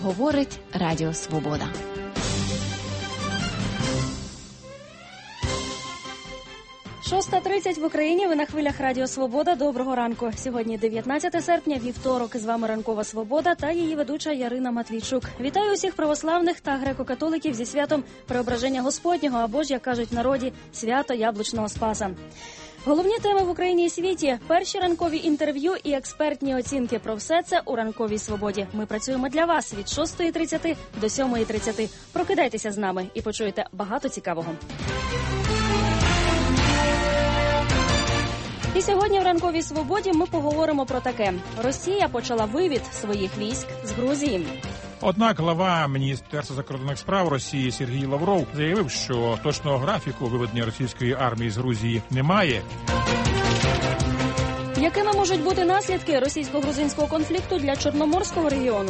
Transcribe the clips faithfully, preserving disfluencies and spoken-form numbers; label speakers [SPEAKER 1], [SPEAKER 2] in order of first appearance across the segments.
[SPEAKER 1] говорить Радіо Свобода.
[SPEAKER 2] шоста тридцять в Україні, ви на хвилях Радіо Свобода. Доброго ранку. Сьогодні дев'ятнадцяте серпня, вівторок. З вами Ранкова Свобода та її ведуча Ярина Матвійчук. Вітаю усіх православних та греко-католиків зі святом Преображення Господнього, або ж, як кажуть в народі, свято Яблучного Спаса. Головні теми в Україні і світі, перші ранкові інтерв'ю і експертні оцінки про все це у Ранковій Свободі. Ми працюємо для вас від шостої тридцяти до сьомої тридцяти. Прокидайтеся з нами і почуєте багато цікавого. І сьогодні в Ранковій Свободі ми поговоримо про таке. Росія почала вивід своїх військ з Грузії.
[SPEAKER 3] Однак глава Міністерства закордонних справ Росії Сергій Лавров заявив, що точного графіку виведення російської армії з Грузії немає.
[SPEAKER 2] Якими можуть бути наслідки російсько-грузинського конфлікту для Чорноморського регіону?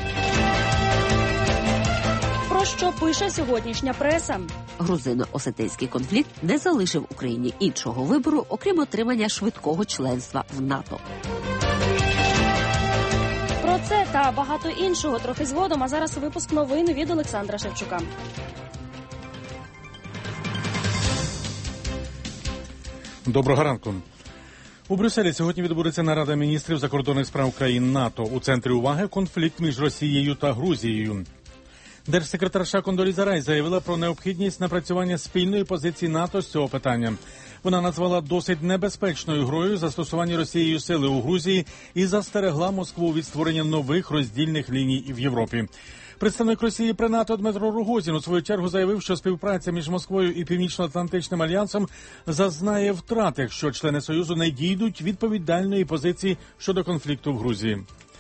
[SPEAKER 2] Про що пише сьогоднішня преса?
[SPEAKER 4] Грузино-осетинський конфлікт не залишив Україні іншого вибору, окрім отримання швидкого членства в НАТО.
[SPEAKER 2] Про це та багато іншого трохи згодом, а зараз випуск новин від Олександра Шевчука.
[SPEAKER 5] Доброго ранку. У Брюсселі сьогодні відбудеться нарада міністрів закордонних справ країн НАТО. У центрі уваги конфлікт між Росією та Грузією. Держсекретарша Кондоліза Райс заявила про необхідність напрацювання спільної позиції НАТО з цього питання. Вона назвала досить небезпечною грою застосування Росією сили у Грузії і застерегла Москву від створення нових роздільних ліній в Європі. Представник Росії при НАТО Дмитро Рогозін у свою чергу заявив, що співпраця між Москвою і Північно-Атлантичним альянсом зазнає втрат, якщо члени Союзу не дійдуть відповідальної позиції щодо конфлікту в Грузії.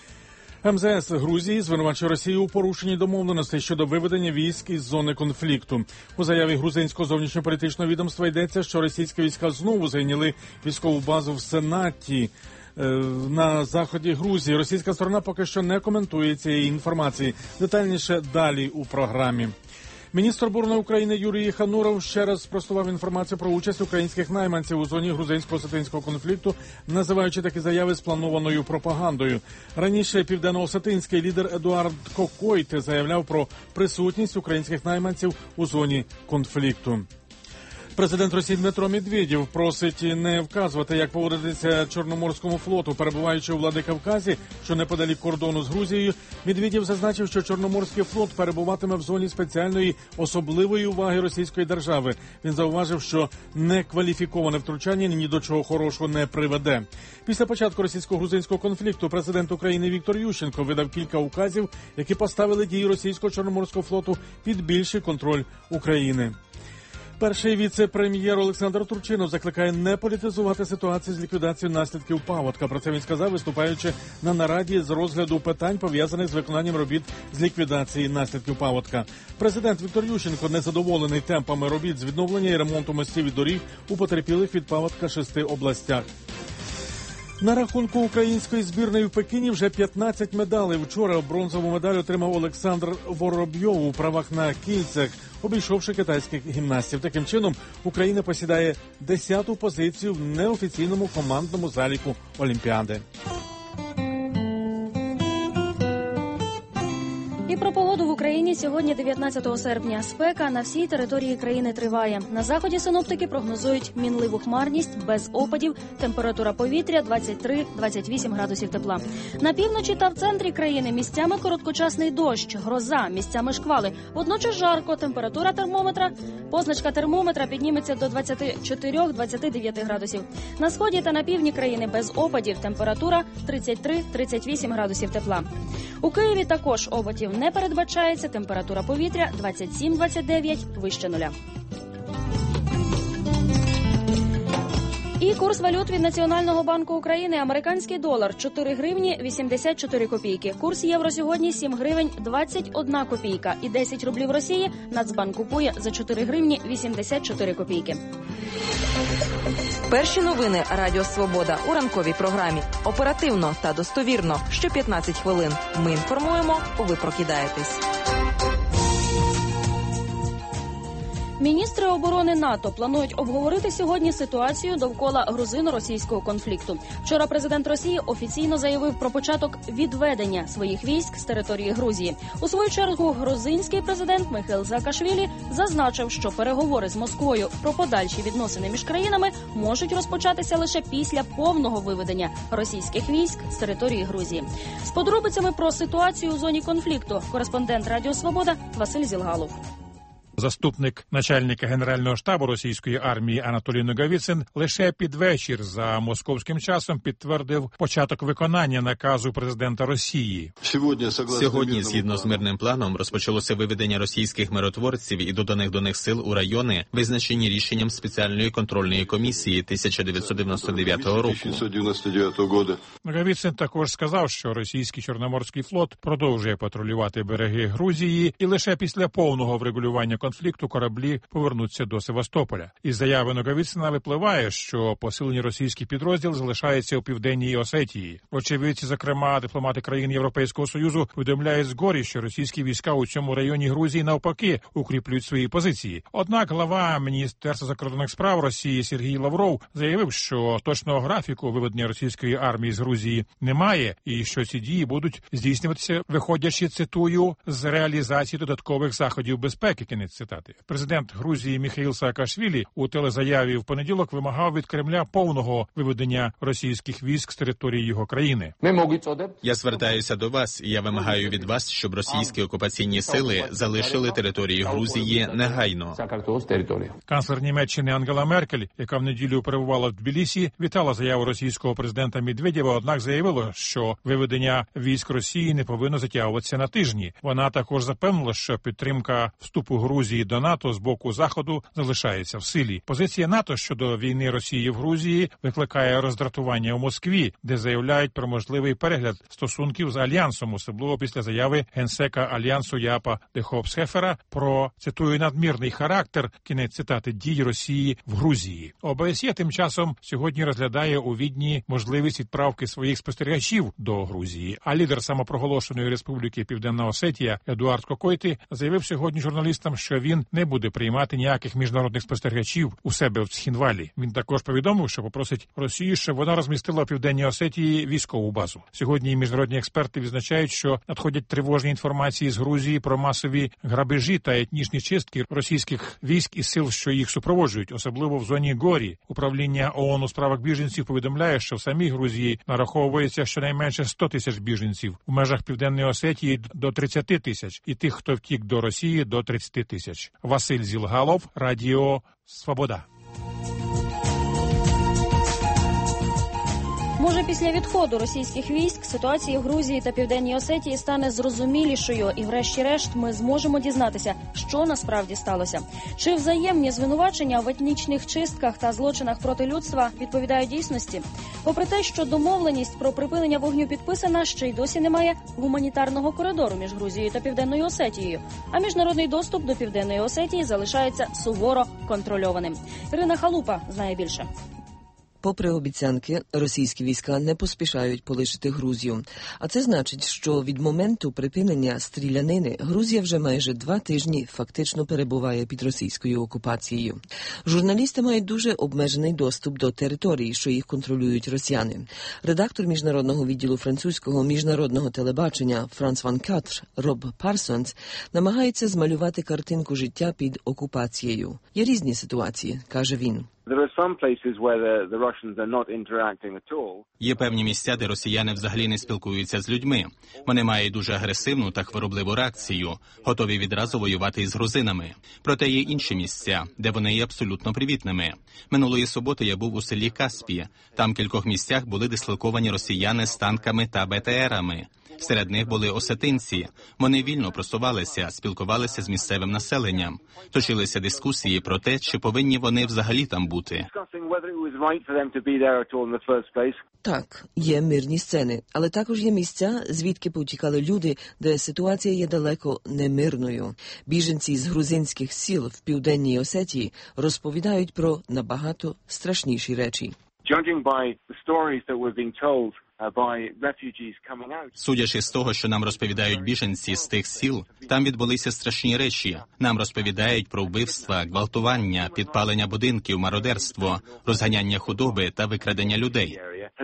[SPEAKER 5] ем зе ес Грузії звинувачує Росію у порушенні домовленостей щодо виведення військ із зони конфлікту. У заяві грузинського зовнішньополітичного відомства йдеться, що російські війська знову зайняли військову базу в Сенаті е, на заході Грузії. Російська сторона поки що не коментує цієї інформації. Детальніше далі у програмі. Міністр оборони України Юрій Хануров ще раз спростував інформацію про участь українських найманців у зоні грузинсько-осетинського конфлікту, називаючи такі заяви спланованою пропагандою. Раніше південно-осетинський лідер Едуард Кокойт заявляв про присутність українських найманців у зоні конфлікту. Президент Росії Дмитро Медведєв просить не вказувати, як поводитися Чорноморському флоту, перебуваючи у Владикавказі, що неподалік кордону з Грузією. Медведєв зазначив, що Чорноморський флот перебуватиме в зоні спеціальної особливої уваги російської держави. Він зауважив, що некваліфіковане втручання ні до чого хорошого не приведе. Після початку російсько-грузинського конфлікту президент України Віктор Ющенко видав кілька указів, які поставили дії російського Чорноморського флоту під більший контроль України. Перший віце-прем'єр Олександр Турчинов закликає не політизувати ситуацію з ліквідацією наслідків паводка. Про це він сказав, виступаючи на нараді з розгляду питань, пов'язаних з виконанням робіт з ліквідації наслідків паводка. Президент Віктор Ющенко незадоволений темпами робіт з відновлення і ремонту мостів і доріг у потерпілих від паводка шести областях. На рахунку української збірної в Пекіні вже п'ятнадцять медалей. Вчора бронзову медаль отримав Олександр Воробйов у правах на кільцях, обійшовши китайських гімнастів. Таким чином, Україна посідає десяту позицію в неофіційному командному заліку Олімпіади.
[SPEAKER 2] І про погоду в Україні сьогодні дев'ятнадцятого серпня. Спека на всій території країни триває. На заході синоптики прогнозують мінливу хмарність, без опадів, температура повітря двадцять три - двадцять вісім градусів тепла. На півночі та в центрі країни місцями короткочасний дощ, гроза, місцями шквали. Водночас жарко, температура термометра, позначка термометра підніметься до двадцять чотири - двадцять дев'ять градусів. На сході та на півдні країни без опадів, температура тридцять три - тридцять вісім градусів тепла. У Києві також опадів не передбачається, температура повітря двадцять сім - двадцять дев'ять, вище нуля. І курс валют від Національного банку України. Американський долар – чотири гривні вісімдесят чотири копійки. Курс євро сьогодні – сім гривень двадцять одна копійка. І десять рублів Росії Нацбанк купує за чотири гривні вісімдесят чотири копійки.
[SPEAKER 6] Перші новини Радіо Свобода у ранковій програмі. Оперативно та достовірно. Що п'ятнадцять хвилин. Ми інформуємо, ви прокидаєтесь.
[SPEAKER 2] Міністри оборони НАТО планують обговорити сьогодні ситуацію довкола грузино-російського конфлікту. Вчора президент Росії офіційно заявив про початок відведення своїх військ з території Грузії. У свою чергу грузинський президент Михаїл Саакашвілі зазначив, що переговори з Москвою про подальші відносини між країнами можуть розпочатися лише після повного виведення російських військ з території Грузії. З подробицями про ситуацію у зоні конфлікту кореспондент Радіо Свобода Василь Зілгалов.
[SPEAKER 3] Заступник начальника Генерального штабу російської армії Анатолій Ноговіцин лише під вечір за московським часом підтвердив початок виконання наказу президента Росії.
[SPEAKER 7] Сьогодні, згідно з мирним планом, розпочалося виведення російських миротворців і доданих до них сил у райони, визначені рішенням спеціальної контрольної комісії тисяча дев'ятсот дев'яносто дев'ятого року.
[SPEAKER 3] Ноговіцин також сказав, що російський Чорноморський флот продовжує патрулювати береги Грузії і лише після повного врегулювання конфлікту кораблі повернуться до Севастополя. Із заяви Ноговіцина випливає, що посилені російські підрозділи залишаються у Південній Осетії. Очевидці, зокрема дипломати країн Європейського Союзу, повідомляють згорі, що російські війська у цьому районі Грузії навпаки укріплюють свої позиції. Однак глава Міністерства закордонних справ Росії Сергій Лавров заявив, що точного графіку виведення російської армії з Грузії немає і що ці дії будуть здійснюватися, виходячи, цитую, з реалізації додаткових заходів безпеки. Кінець цитати. Президент Грузії Михаїл Саакашвілі у телезаяві в понеділок вимагав від Кремля повного виведення російських військ з території його країни.
[SPEAKER 7] Я звертаюся до вас, і я вимагаю від вас, щоб російські окупаційні сили залишили територію Грузії негайно.
[SPEAKER 3] Канцлер Німеччини Ангела Меркель, яка в неділю перебувала в Тбілісі, вітала заяву російського президента Медведєва, однак заявила, що виведення військ Росії не повинно затягуватися на тижні. Вона також запевнила, що підтримка вступу Грузії до НАТО з боку Заходу залишається в силі. Позиція НАТО щодо війни Росії в Грузії викликає роздратування у Москві, де заявляють про можливий перегляд стосунків з Альянсом, особливо після заяви генсека Альянсу Яапа Дехопсхефера про, цитую, надмірний характер, кінець цитати, дій Росії в Грузії. ОБСЄ тим часом сьогодні розглядає у Відні можливість відправки своїх спостерігачів до Грузії. А лідер самопроголошеної республіки Південна Осетія Едуард Кокойти заявив сьогодні журналістам, що він не буде приймати ніяких міжнародних спостерігачів у себе в Цхінвалі. Він також повідомив, що попросить Росію, щоб вона розмістила в Південній Осетії військову базу. Сьогодні міжнародні експерти відзначають, що надходять тривожні інформації з Грузії про масові грабежі та етнічні чистки російських військ і сил, що їх супроводжують, особливо в зоні Горі. Управління ООН у справах біженців повідомляє, що в самій Грузії нараховується щонайменше сто тисяч біженців, в межах Південної Осетії до тридцять тисяч, і тих, хто втік до Росії, до тридцять тисяч. Василь Зілгалов, Радіо Свобода.
[SPEAKER 2] Може, після відходу російських військ ситуація в Грузії та Південній Осетії стане зрозумілішою і врешті-решт ми зможемо дізнатися, що насправді сталося. Чи взаємні звинувачення в етнічних чистках та злочинах проти людства відповідають дійсності? Попри те, що домовленість про припинення вогню підписана, ще й досі немає гуманітарного коридору між Грузією та Південною Осетією, а міжнародний доступ до Південної Осетії залишається суворо контрольованим. Ірина Халупа знає більше.
[SPEAKER 8] Попри обіцянки, російські війська не поспішають полишити Грузію. А це значить, що від моменту припинення стрілянини Грузія вже майже два тижні фактично перебуває під російською окупацією. Журналісти мають дуже обмежений доступ до територій, що їх контролюють росіяни. Редактор міжнародного відділу французького міжнародного телебачення Франс Ван Катр Роб Парсонс намагається змалювати картинку життя під окупацією. Є різні ситуації, каже він.
[SPEAKER 7] Є певні місця, де росіяни взагалі не спілкуються з людьми. Вони мають дуже агресивну та хворобливу реакцію, готові відразу воювати із грузинами. Проте є інші місця, де вони є абсолютно привітними. Минулої суботи я був у селі Каспі. Там в кількох місцях були дислоковані росіяни з танками та Бе Те Ерами. Серед них були осетинці. Вони вільно просувалися, спілкувалися з місцевим населенням. Точилися дискусії про те, чи повинні вони взагалі там бути.
[SPEAKER 8] Так, є мирні сцени, але також є місця, звідки повтікали люди, де ситуація є далеко не мирною. Біженці з грузинських сіл в Південній Осетії розповідають про набагато страшніші речі.
[SPEAKER 7] Судячи з того, що нам розповідають біженці з тих сіл, там відбулися страшні речі. Нам розповідають про вбивства, гвалтування, підпалення будинків, мародерство, розганяння худоби та викрадення людей.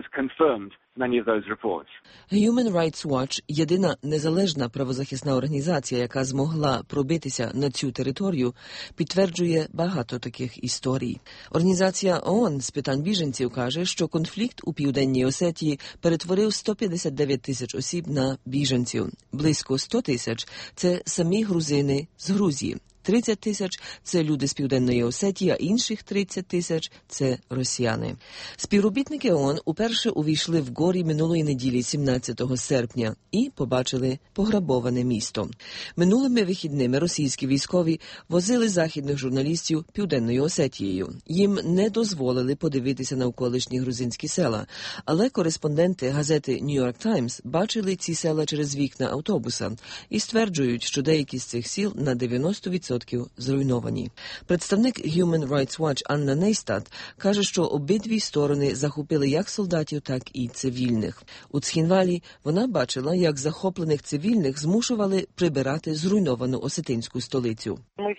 [SPEAKER 8] Human Rights Watch – єдина незалежна правозахисна організація, яка змогла пробитися на цю територію, підтверджує багато таких історій. Організація ООН з питань біженців каже, що конфлікт у Південній Осетії перетворив сто п'ятдесят дев'ять тисяч осіб на біженців. Близько сто тисяч – це самі грузини з Грузії. тридцять тисяч – це люди з Південної Осетії, а інших тридцять тисяч – це росіяни. Співробітники ООН уперше увійшли в Горі минулої неділі, сімнадцятого серпня, і побачили пограбоване місто. Минулими вихідними російські військові возили західних журналістів Південною Осетією. Їм не дозволили подивитися навколишні грузинські села, але кореспонденти газети New York Times бачили ці села через вікна автобуса і стверджують, що деякі з цих сіл на дев'яносто відсотків зруйновані. Представник Human Rights Watch Анна Нейстат каже, що обидві сторони захопили як солдатів, так і цивільних. У Цхінвалі вона бачила, як захоплених цивільних змушували прибирати зруйновану осетинську столицю.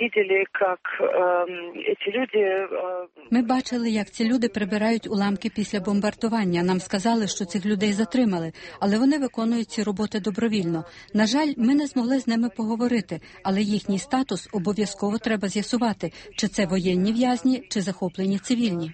[SPEAKER 9] Ми бачили, як ці люди прибирають уламки після бомбардування. Нам сказали, що цих людей затримали, але вони виконують ці роботи добровільно. На жаль, ми не змогли з ними поговорити, але їхній статус обов'язково треба з'ясувати, чи це воєнні в'язні, чи захоплені цивільні.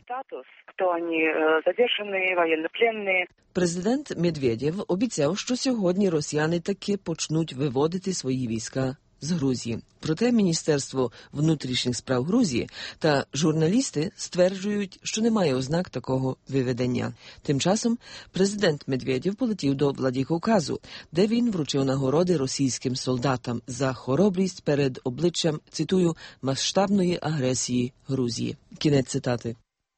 [SPEAKER 8] Президент Медведєв обіцяв, що сьогодні росіяни таки почнуть виводити свої війська з Грузії. Проте Міністерство внутрішніх справ Грузії та журналісти стверджують, що немає ознак такого виведення. Тим часом президент Медведєв полетів до Владикавказу, де він вручив нагороди російським солдатам за хоробрість перед обличчям, цитую, масштабної агресії Грузії. Кінець цитати.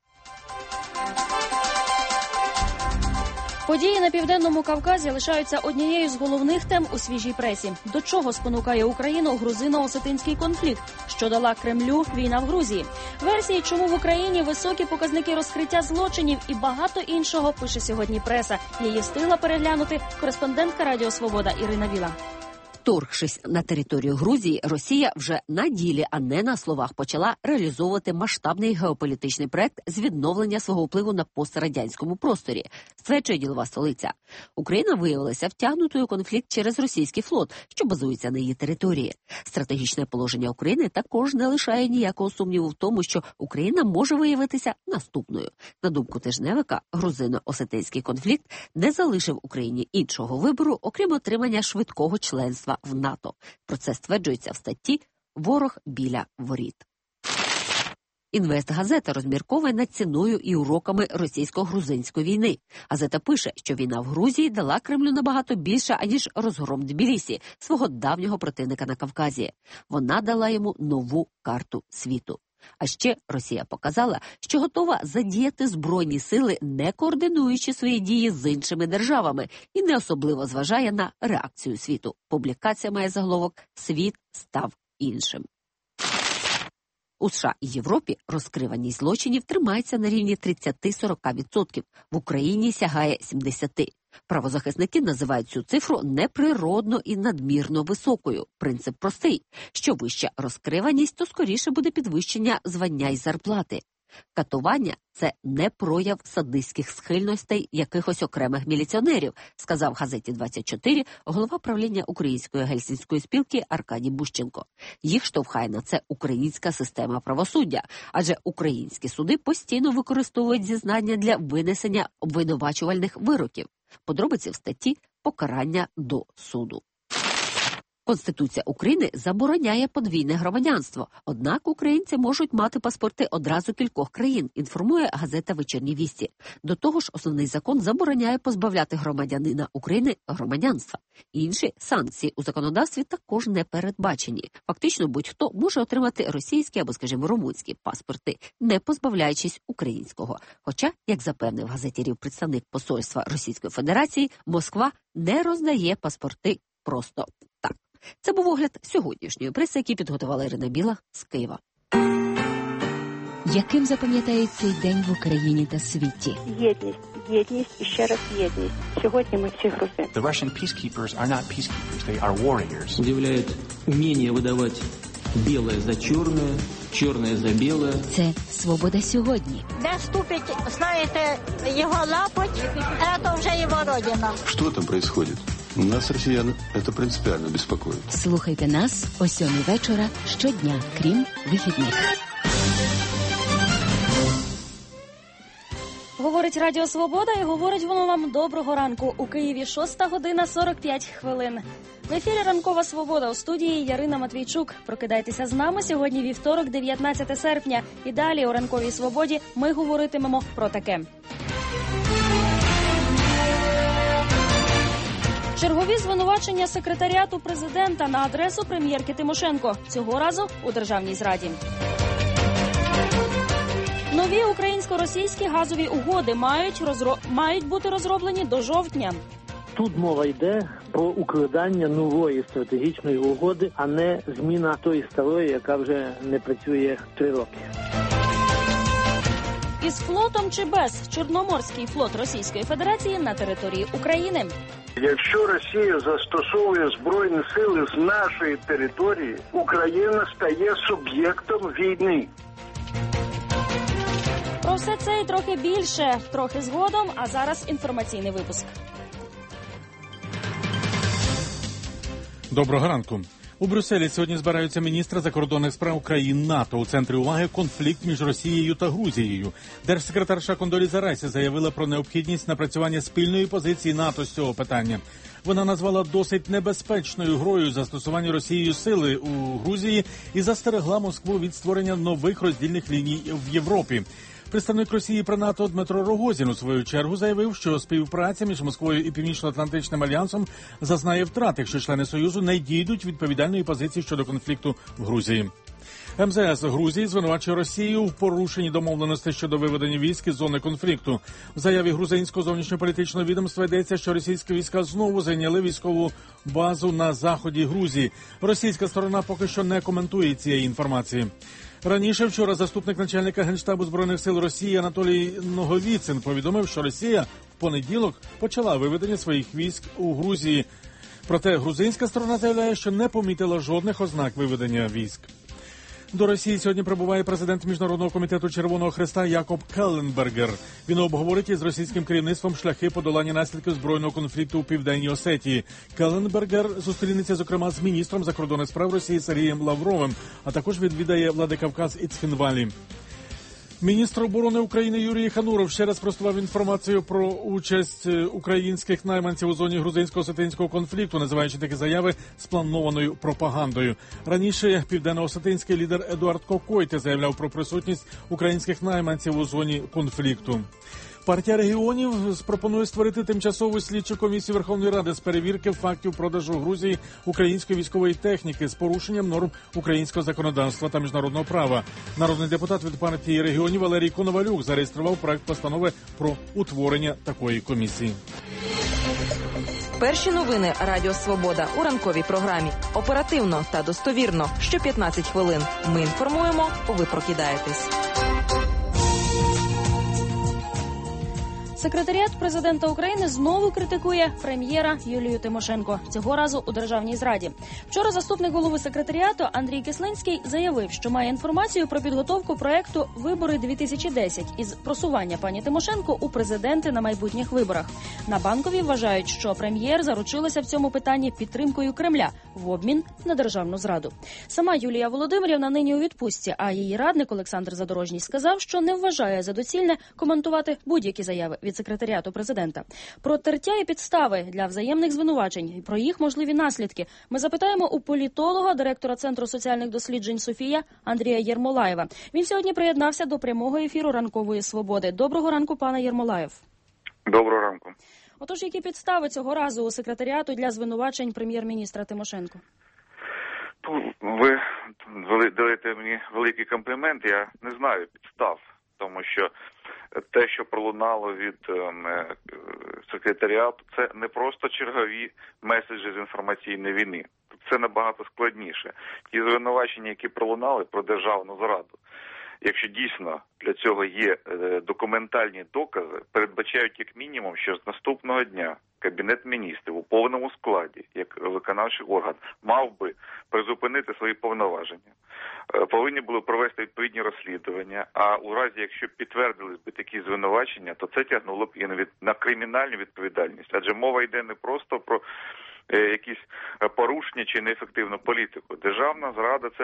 [SPEAKER 2] Події на Південному Кавказі лишаються однією з головних тем у свіжій пресі. До чого спонукає Україну грузино-осетинський конфлікт? Що дала Кремлю війна в Грузії? Версії, чому в Україні високі показники розкриття злочинів і багато іншого, пише сьогодні преса. Її встигла переглянути кореспондентка Радіо Свобода Ірина Віла.
[SPEAKER 4] Вторгшись на територію Грузії, Росія вже на ділі, а не на словах, почала реалізовувати масштабний геополітичний проект з відновлення свого впливу на пострадянському просторі, стверджує ділова столиця. Україна виявилася втягнутою у конфлікт через російський флот, що базується на її території. Стратегічне положення України також не лишає ніякого сумніву в тому, що Україна може виявитися наступною. На думку тижневика, грузино-осетинський конфлікт не залишив Україні іншого вибору, окрім отримання швидкого членства в НАТО. Про це стверджується в статті «Ворог біля воріт». Інвестгазета розмірковує над ціною і уроками російсько-грузинської війни. Газета пише, що війна в Грузії дала Кремлю набагато більше, аніж розгром Тбілісі, свого давнього противника на Кавказі. Вона дала йому нову карту світу. А ще Росія показала, що готова задіяти збройні сили, не координуючи свої дії з іншими державами, і не особливо зважає на реакцію світу. Публікація має заголовок «Світ став іншим». У США і Європі розкриваність злочинів тримається на рівні тридцять-сорок відсотків, в Україні сягає сімдесят відсотків. Правозахисники називають цю цифру неприродно і надмірно високою. Принцип простий. Що вища розкриваність, то скоріше буде підвищення звання й зарплати. Катування – це не прояв садистських схильностей якихось окремих міліціонерів, сказав газеті двадцять чотири голова правління Української гельсінської спілки Аркадій Бущенко. Їх штовхає на це українська система правосуддя, адже українські суди постійно використовують зізнання для винесення обвинувачувальних вироків. Подробиці в статті «Покарання до суду». Конституція України забороняє подвійне громадянство, однак українці можуть мати паспорти одразу кількох країн, інформує газета «Вечірні вісті». До того ж, основний закон забороняє позбавляти громадянина України громадянства. Інші санкції у законодавстві також не передбачені. Фактично, будь-хто може отримати російські або, скажімо, румунські паспорти, не позбавляючись українського. Хоча, як запевнив газетярів представник посольства Російської Федерації, Москва не роздає паспорти просто так. Це був огляд сьогоднішньої преси, який підготувала Ірина Біла з Києва.
[SPEAKER 1] Яким запам'ятають цей день в Україні та світі?
[SPEAKER 10] Єдність, єдність і ще раз єдність. Сьогодні ми всі грузини.
[SPEAKER 11] The Russian peacekeepers are not peacekeepers, they are warriors.
[SPEAKER 12] Удивляет умение выдавать белое за черное, черное за белое.
[SPEAKER 1] Це «Свобода сьогодні».
[SPEAKER 13] Де ступить, знаєте, його лапоть, це вже його родина.
[SPEAKER 14] Що там происходит? У нас, росіян, це принципіально беспокоит.
[SPEAKER 1] Слухайте нас о сьомій вечора щодня, крім вихідних.
[SPEAKER 2] Говорить Радіо Свобода і говорить воно вам доброго ранку. У Києві шоста година сорок п'ять хвилин. В ефірі «Ранкова Свобода», у студії Ярина Матвійчук. Прокидайтеся з нами сьогодні вівторок, дев'ятнадцяте серпня. І далі у «Ранковій Свободі» ми говоритимемо про таке. Чергові звинувачення секретаріату президента на адресу прем'єрки Тимошенко. Цього разу у Державній зраді. Нові українсько-російські газові угоди мають, розро... мають бути розроблені до жовтня.
[SPEAKER 15] Тут мова йде про укладання нової стратегічної угоди, а не зміна тої старої, яка вже не працює три роки.
[SPEAKER 2] Із флотом чи без Чорноморський флот Російської Федерації на території України.
[SPEAKER 16] Якщо Росія застосовує збройні сили з нашої території, Україна стає суб'єктом війни.
[SPEAKER 2] Про все це і трохи більше, трохи згодом, а зараз інформаційний випуск.
[SPEAKER 5] Доброго ранку. У Брюсселі сьогодні збираються міністри закордонних справ країн НАТО. У центрі уваги конфлікт між Росією та Грузією. Держсекретарша Кондоліза Райс заявила про необхідність напрацювання спільної позиції НАТО з цього питання. Вона назвала досить небезпечною грою застосування Росією сили у Грузії і застерегла Москву від створення нових роздільних ліній в Європі. Представник Росії при НАТО Дмитро Рогозін у свою чергу заявив, що співпраця між Москвою і Північно-Атлантичним альянсом зазнає втрат, якщо члени Союзу не дійдуть відповідальної позиції щодо конфлікту в Грузії. ем зе ес Грузії звинувачує Росію в порушенні домовленостей щодо виведення військ із зони конфлікту. В заяві грузинського зовнішньополітичного відомства йдеться, що російські війська знову зайняли військову базу на заході Грузії. Російська сторона поки що не коментує цієї інформації. Раніше вчора заступник начальника Генштабу Збройних сил Росії Анатолій Ноговіцин повідомив, що Росія в понеділок почала виведення своїх військ у Грузії. Проте грузинська сторона заявляє, що не помітила жодних ознак виведення військ. До Росії сьогодні прибуває президент Міжнародного комітету Червоного Хреста Якоб Келленбергер. Він обговорить із російським керівництвом шляхи подолання наслідків збройного конфлікту у Південній Осетії. Келленбергер зустрінеться, зокрема, з міністром закордонних справ Росії Сергієм Лавровим, а також відвідає Владикавказ і Цхінвалі. Міністр оборони України Юрій Хануров ще раз спростував інформацію про участь українських найманців у зоні грузинсько-осетинського конфлікту, називаючи такі заяви спланованою пропагандою. Раніше південно-осетинський лідер Едуард Кокойте заявляв про присутність українських найманців у зоні конфлікту. Партія регіонів пропонує створити тимчасову слідчу комісію Верховної Ради з перевірки фактів продажу Грузії української військової техніки з порушенням норм українського законодавства та міжнародного права. Народний депутат від партії регіонів Валерій Коновалюк зареєстрував проект постанови про утворення такої комісії.
[SPEAKER 6] Перші новини Радіо Свобода у ранковій програмі. Оперативно та достовірно. Що п'ятнадцять хвилин. Ми інформуємо, ви прокидаєтесь.
[SPEAKER 2] Секретаріат президента України знову критикує прем'єра Юлію Тимошенко. Цього разу у Державній зраді. Вчора заступник голови секретаріату Андрій Кислинський заявив, що має інформацію про підготовку проекту «Вибори дві тисячі десять» із просування пані Тимошенко у президенти на майбутніх виборах. На Банковій вважають, що прем'єр заручилася в цьому питанні підтримкою Кремля в обмін на державну зраду. Сама Юлія Володимирівна нині у відпустці, а її радник Олександр Задорожній сказав, що не вважає за доцільне коментувати будь-які заяви від секретаріату президента. Про тертя і підстави для взаємних звинувачень і про їх можливі наслідки ми запитаємо у політолога, директора Центру соціальних досліджень «Софія» Андрія Єрмолаєва. Він сьогодні приєднався до прямого ефіру «Ранкової свободи». Доброго ранку, пане Єрмолаєв.
[SPEAKER 17] Доброго ранку.
[SPEAKER 2] Отож, які підстави цього разу у секретаріату для звинувачень прем'єр-міністра Тимошенко?
[SPEAKER 17] Ви даєте мені великий комплімент, я не знаю підстав, тому що те, що пролунало від е, секретаріату, це не просто чергові меседжі з інформаційної війни. Це набагато складніше. Ті звинувачення, які пролунали про державну зраду, якщо дійсно для цього є документальні докази, передбачають як мінімум, що з наступного дня Кабінет міністрів у повному складі, як виконавчий орган, мав би призупинити свої повноваження, повинні були провести відповідні розслідування, а у разі, якщо підтвердились би такі звинувачення, то це тягнуло б і на кримінальну відповідальність. Адже мова йде не просто про якісь порушення чи неефективну політику. Державна зрада – це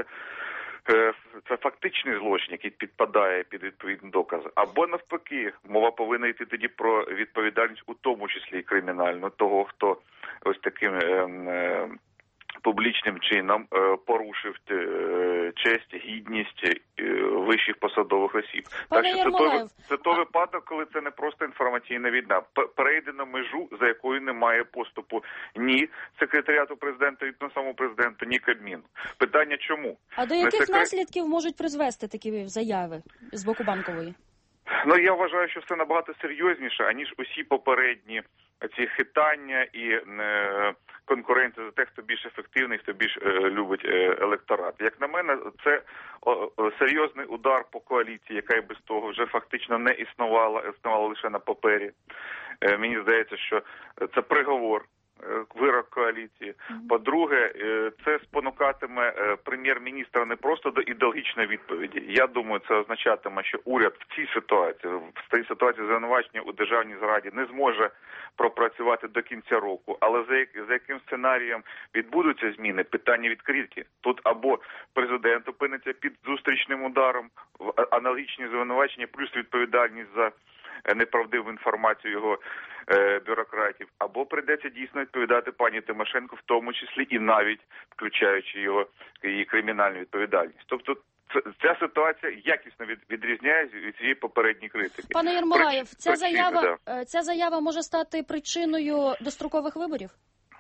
[SPEAKER 17] Це фактичний злочин, який підпадає під відповідні докази. Або навпаки, мова повинна йти тоді про відповідальність, у тому числі і кримінальну, того, хто ось таким е, е, публічним чином е, порушив е, честь, гідність е, вищих посадових осіб.
[SPEAKER 2] Пане
[SPEAKER 17] так що це той, це той випадок, коли це не просто інформаційна війна. Перейдено межу, за якою немає поступу ні секретаріату президента, від самого президента, ні Кабміну. Питання чому?
[SPEAKER 2] А до яких секрет... наслідків можуть призвести такі заяви з боку Банкової?
[SPEAKER 17] Ну, я вважаю, що все набагато серйозніше, аніж усі попередні ці хитання і е, конкуренція за те, хто більш ефективний, хто більш е, любить е, електорат. Як на мене, це о, о, серйозний удар по коаліції, яка і без того вже фактично не існувала, існувала лише на папері. Е, мені здається, що це приговор, вирок коаліції. По-друге, це спонукатиме прем'єр-міністра не просто до ідеологічної відповіді. Я думаю, це означатиме, що уряд в цій ситуації, в цій ситуації звинувачення у державній зраді не зможе пропрацювати до кінця року. Але за, як, за яким сценарієм відбудуться зміни, питання відкриті. Тут або президент опиниться під зустрічним ударом, аналогічні звинувачення, плюс відповідальність за неправдиву інформацію його е, бюрократів, або прийдеться дійсно відповідати пані Тимошенко, в тому числі і навіть включаючи його її кримінальну відповідальність. Тобто це, ця ситуація якісно від, відрізняється від цієї попередньої критики.
[SPEAKER 2] Пане Єрмолаєв, ця заява, да. ця заява може стати причиною дострокових виборів?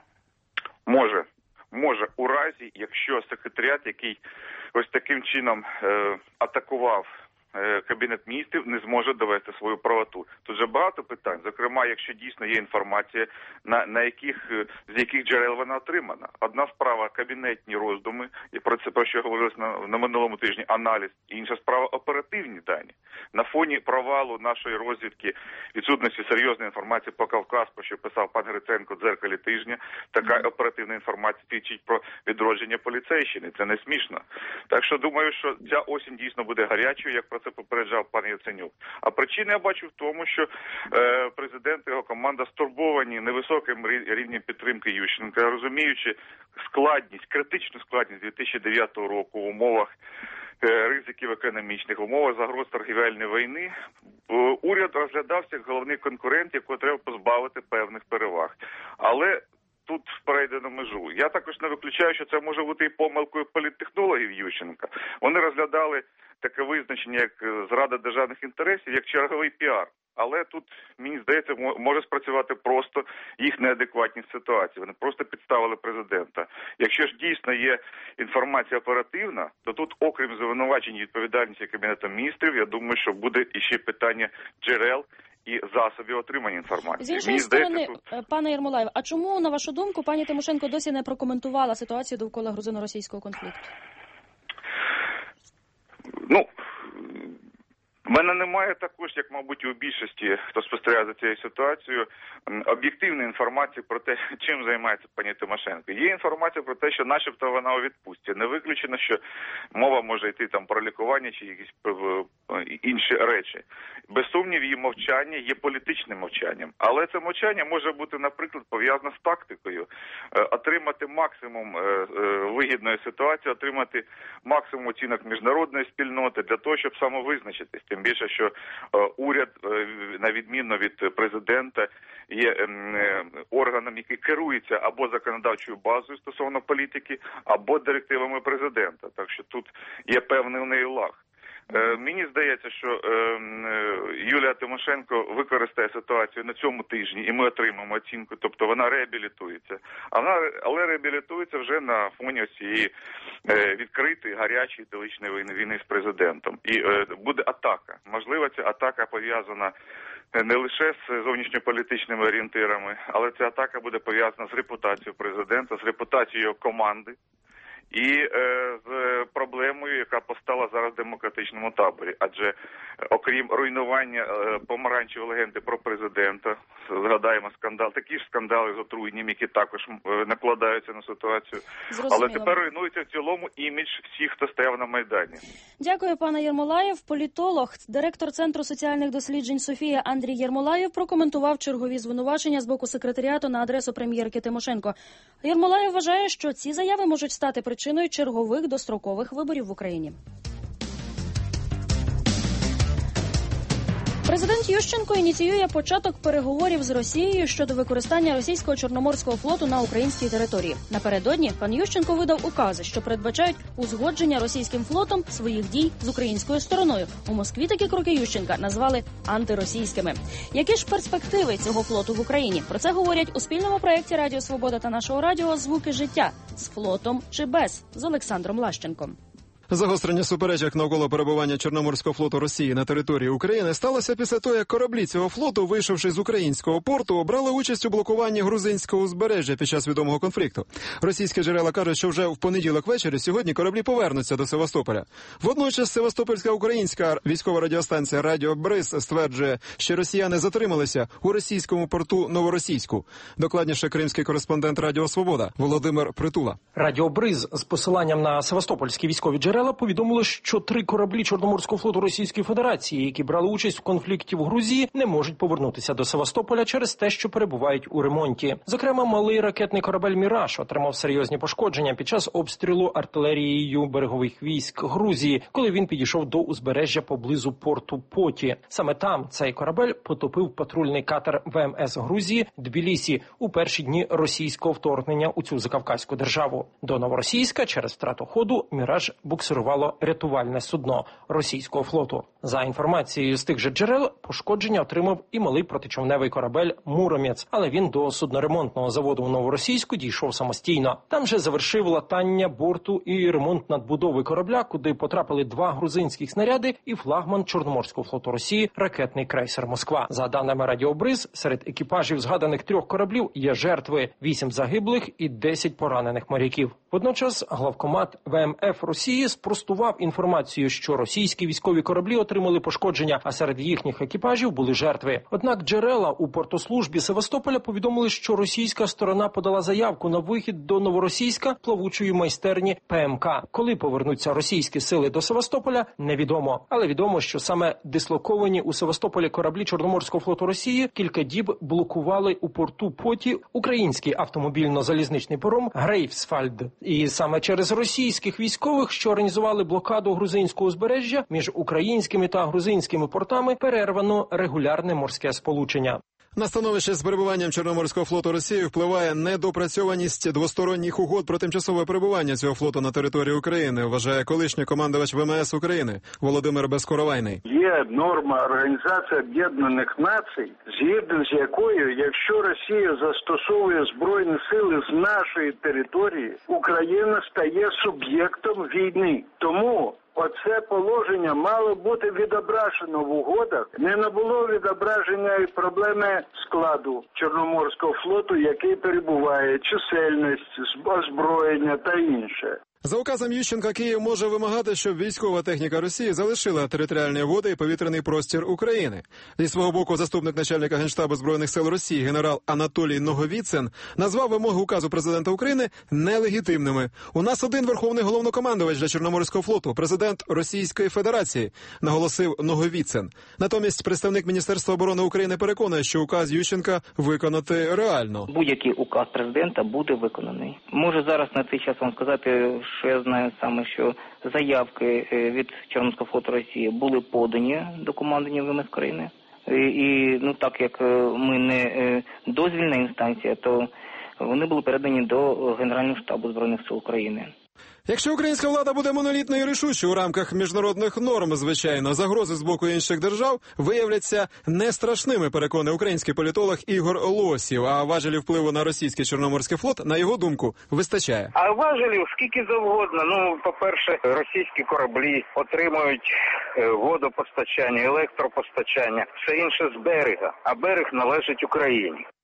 [SPEAKER 17] Може. Може, у разі, якщо секретаріат, який ось таким чином е, атакував Кабінет міністрів, не зможе довести свою правоту. Тут же багато питань, зокрема, якщо дійсно є інформація, на, на яких, з яких джерел вона отримана. Одна справа – кабінетні роздуми, і про це, про що говорилось на, на минулому тижні, аналіз. Інша справа – оперативні дані. На фоні провалу нашої розвідки, відсутності серйозної інформації по Кавказ, про що писав пан Гриценко в «Дзеркалі тижня», така оперативна інформація свідчить про відродження поліцейщини. Це не смішно. Так що думаю, що ця осінь дійсно буде гарячою, як про це попереджав пан Яценюк. А причини я бачу в тому, що е, президент і його команда стурбовані невисоким рівнем підтримки Ющенка, розуміючи складність, критичну складність дві тисячі дев'ятого року в умовах е, ризиків економічних, в умовах загроз торгівельної війни, е, уряд розглядався як головний конкурент, якого треба позбавити певних переваг. Але тут перейдено межу. Я також не виключаю, що це може бути і помилкою політтехнологів Ющенка. Вони розглядали таке визначення, як зрада державних інтересів, як черговий піар. Але тут, мені здається, може спрацювати просто їх неадекватність ситуації. Вони просто підставили президента. Якщо ж дійсно є інформація оперативна, то тут, окрім звинувачень і відповідальності Кабінету міністрів, я думаю, що буде іще питання джерел і засобів отримання інформації.
[SPEAKER 2] З іншої сторони, тут... пане Єрмолаєв, а чому, на вашу думку, пані Тимошенко досі не прокоментувала ситуацію довкола грузино-російського конфлікту?
[SPEAKER 17] Ну, в мене немає також, як, мабуть, у більшості, хто спостерігає за цією ситуацією, об'єктивної інформації про те, чим займається пані Тимошенко. Є інформація про те, що начебто вона у відпустці. Не виключено, що мова може йти там про лікування чи якісь інші речі. Без сумнів, її мовчання є політичним мовчанням. Але це мовчання може бути, наприклад, пов'язане з тактикою. Отримати максимум вигідної ситуації, отримати максимум оцінок міжнародної спільноти для того, щоб самовизначитись. Тим більше, що уряд, на відміну від президента, є органом, який керується або законодавчою базою стосовно політики, або директивами президента. Так що тут є певний у неї лаг. Мені здається, що Юлія Тимошенко використає ситуацію на цьому тижні, і ми отримаємо оцінку, тобто вона реабілітується. Вона, але реабілітується вже на фоні ось цієї відкритої, гарячої ідеологічної війни, війни з президентом. І буде атака. Можливо, ця атака пов'язана не лише з зовнішньополітичними орієнтирами, але ця атака буде пов'язана з репутацією президента, з репутацією його команди. і е, з проблемою, яка постала зараз в демократичному таборі. Адже окрім руйнування е, помаранчевої легенди про президента, згадаємо скандал, такі ж скандали з отруєнням, які також е, накладаються на ситуацію. Зрозуміло. Але тепер руйнується в цілому імідж всіх, хто стояв на Майдані.
[SPEAKER 2] Дякую, пане Єрмолаєв. Політолог, директор Центру соціальних досліджень «Софія» Андрій Єрмолаєв прокоментував чергові звинувачення з боку секретаріату на адресу прем'єрки Тимошенко. Єрмолаєв вважає, що ці заяви можуть стати причиною чергових дострокових виборів в Україні. Президент Ющенко ініціює початок переговорів з Росією щодо використання російського Чорноморського флоту на українській території. Напередодні пан Ющенко видав укази, що передбачають узгодження російським флотом своїх дій з українською стороною. У Москві такі кроки Ющенка назвали антиросійськими. Які ж перспективи цього флоту в Україні? Про це говорять у спільному проєкті Радіо Свобода та Нашого радіо «Звуки життя» з флотом чи без з Олександром Лащенком.
[SPEAKER 18] Загострення суперечок навколо перебування Чорноморського флоту Росії на території України сталося після того, як кораблі цього флоту, вийшовши з українського порту, брали участь у блокуванні грузинського узбережжя під час відомого конфлікту. Російські джерела кажуть, що вже в понеділок ввечері сьогодні кораблі повернуться до Севастополя. Водночас Севастопольська українська військова радіостанція «Радіо Бриз» стверджує, що росіяни затрималися у російському порту Новоросійську. Докладніше кримський кореспондент Радіо Свобода Володимир Притула.
[SPEAKER 19] Радіо Бриз з посиланням на Севастопольські військові джерела повідомили, що три кораблі Чорноморського флоту Російської Федерації, які брали участь в конфлікті в Грузії, не можуть повернутися до Севастополя через те, що перебувають у ремонті. Зокрема, малий ракетний корабель «Міраж» отримав серйозні пошкодження під час обстрілу артилерією берегових військ Грузії, коли він підійшов до узбережжя поблизу порту Поті. Саме там цей корабель потопив патрульний катер Ве Ем Ес Грузії «Тбілісі» у перші дні російського вторгнення у цю закавказьку державу. До Новоросійська через втрату ходу «Міраж» буксирував рятувальне судно російського флоту. За інформацією з тих же джерел, пошкодження отримав і малий протичовневий корабель «Муромець», але він до судноремонтного заводу у Новоросійську дійшов самостійно. Там же завершив латання борту і ремонт надбудови корабля, куди потрапили два грузинських снаряди і флагман Чорноморського флоту Росії ракетний крейсер «Москва». За даними Радіо Бриз, серед екіпажів згаданих трьох кораблів є жертви – вісім загиблих і десять поранених моряків. Водночас главкомат Ве Ем Еф Росії спростував інформацію, що російські військові кораблі отримали пошкодження, а серед їхніх екіпажів були жертви. Однак джерела у портослужбі Севастополя повідомили, що російська сторона подала заявку на вихід до Новоросійська плавучої майстерні Пе Ем Ка. Коли повернуться російські сили до Севастополя, невідомо. Але відомо, що саме дислоковані у Севастополі кораблі Чорноморського флоту Росії кілька діб блокували у порту Поті український автомобільно-залізничний паром Грейфсвальд. І саме через російських військових, що організували блокаду грузинського узбережжя, між українськими та грузинськими портами перервано регулярне морське сполучення.
[SPEAKER 18] На становище з перебуванням Чорноморського флоту Росії впливає недопрацьованість двосторонніх угод про тимчасове перебування цього флоту на території України, вважає колишній командувач Ве Ем Ес України Володимир Безкоровайний.
[SPEAKER 16] Є норма Організації Об'єднаних Націй, згідно з якою, якщо Росія застосовує збройні сили з нашої території, Україна стає суб'єктом війни. Тому оце положення мало бути відображено в угодах. Не набуло відображення і проблеми складу Чорноморського флоту, який перебуває, чисельність, озброєння та інше.
[SPEAKER 18] За указом Ющенка Київ може вимагати, щоб військова техніка Росії залишила територіальні води і повітряний простір України. Зі свого боку, заступник начальника Генштабу Збройних сил Росії генерал Анатолій Ноговіцин назвав вимоги указу президента України нелегітимними. У нас один верховний головнокомандувач для Чорноморського флоту, президент Російської Федерації, наголосив Ноговіцин. Натомість представник Міністерства оборони України переконує, що указ Ющенка виконати реально.
[SPEAKER 20] Будь-який указ президента буде виконаний. Можу зараз на цей час вам сказати, що я знаю саме, що заявки від Чорноморського флоту Росії були подані до командування Ве Ем Ес країни. І, і ну так як ми не дозвільна інстанція, то вони були передані до Генерального штабу Збройних сил України.
[SPEAKER 18] Якщо українська влада буде монолітною і рішучою у рамках міжнародних норм, звичайно, загрози з боку інших держав виявляться не страшними, переконує український політолог Ігор Лосів. А важелів впливу на російський Чорноморський флот, на його думку, вистачає.
[SPEAKER 16] А важелів скільки завгодно. Ну, по-перше, російські кораблі отримують водопостачання, електропостачання, все інше з берега, а берег належить Україні.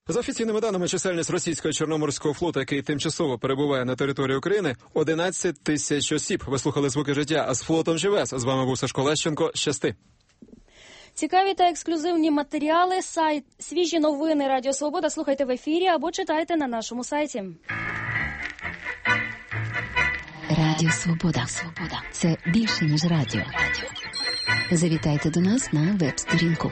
[SPEAKER 18] За офіційними даними, чисельність російського Чорноморського флоту, який тимчасово перебуває на території України, одинадцять тисяч осіб. Ви слухали «Звуки життя», а з флотом живе. З вами був Сашко Лещенко. Щасти.
[SPEAKER 2] Цікаві та ексклюзивні матеріали, сайт «Свіжі новини» Радіо Свобода слухайте в ефірі або читайте на нашому сайті.
[SPEAKER 1] Радіо Свобода. Свобода. Це більше, ніж радіо. Завітайте до нас на веб-сторінку.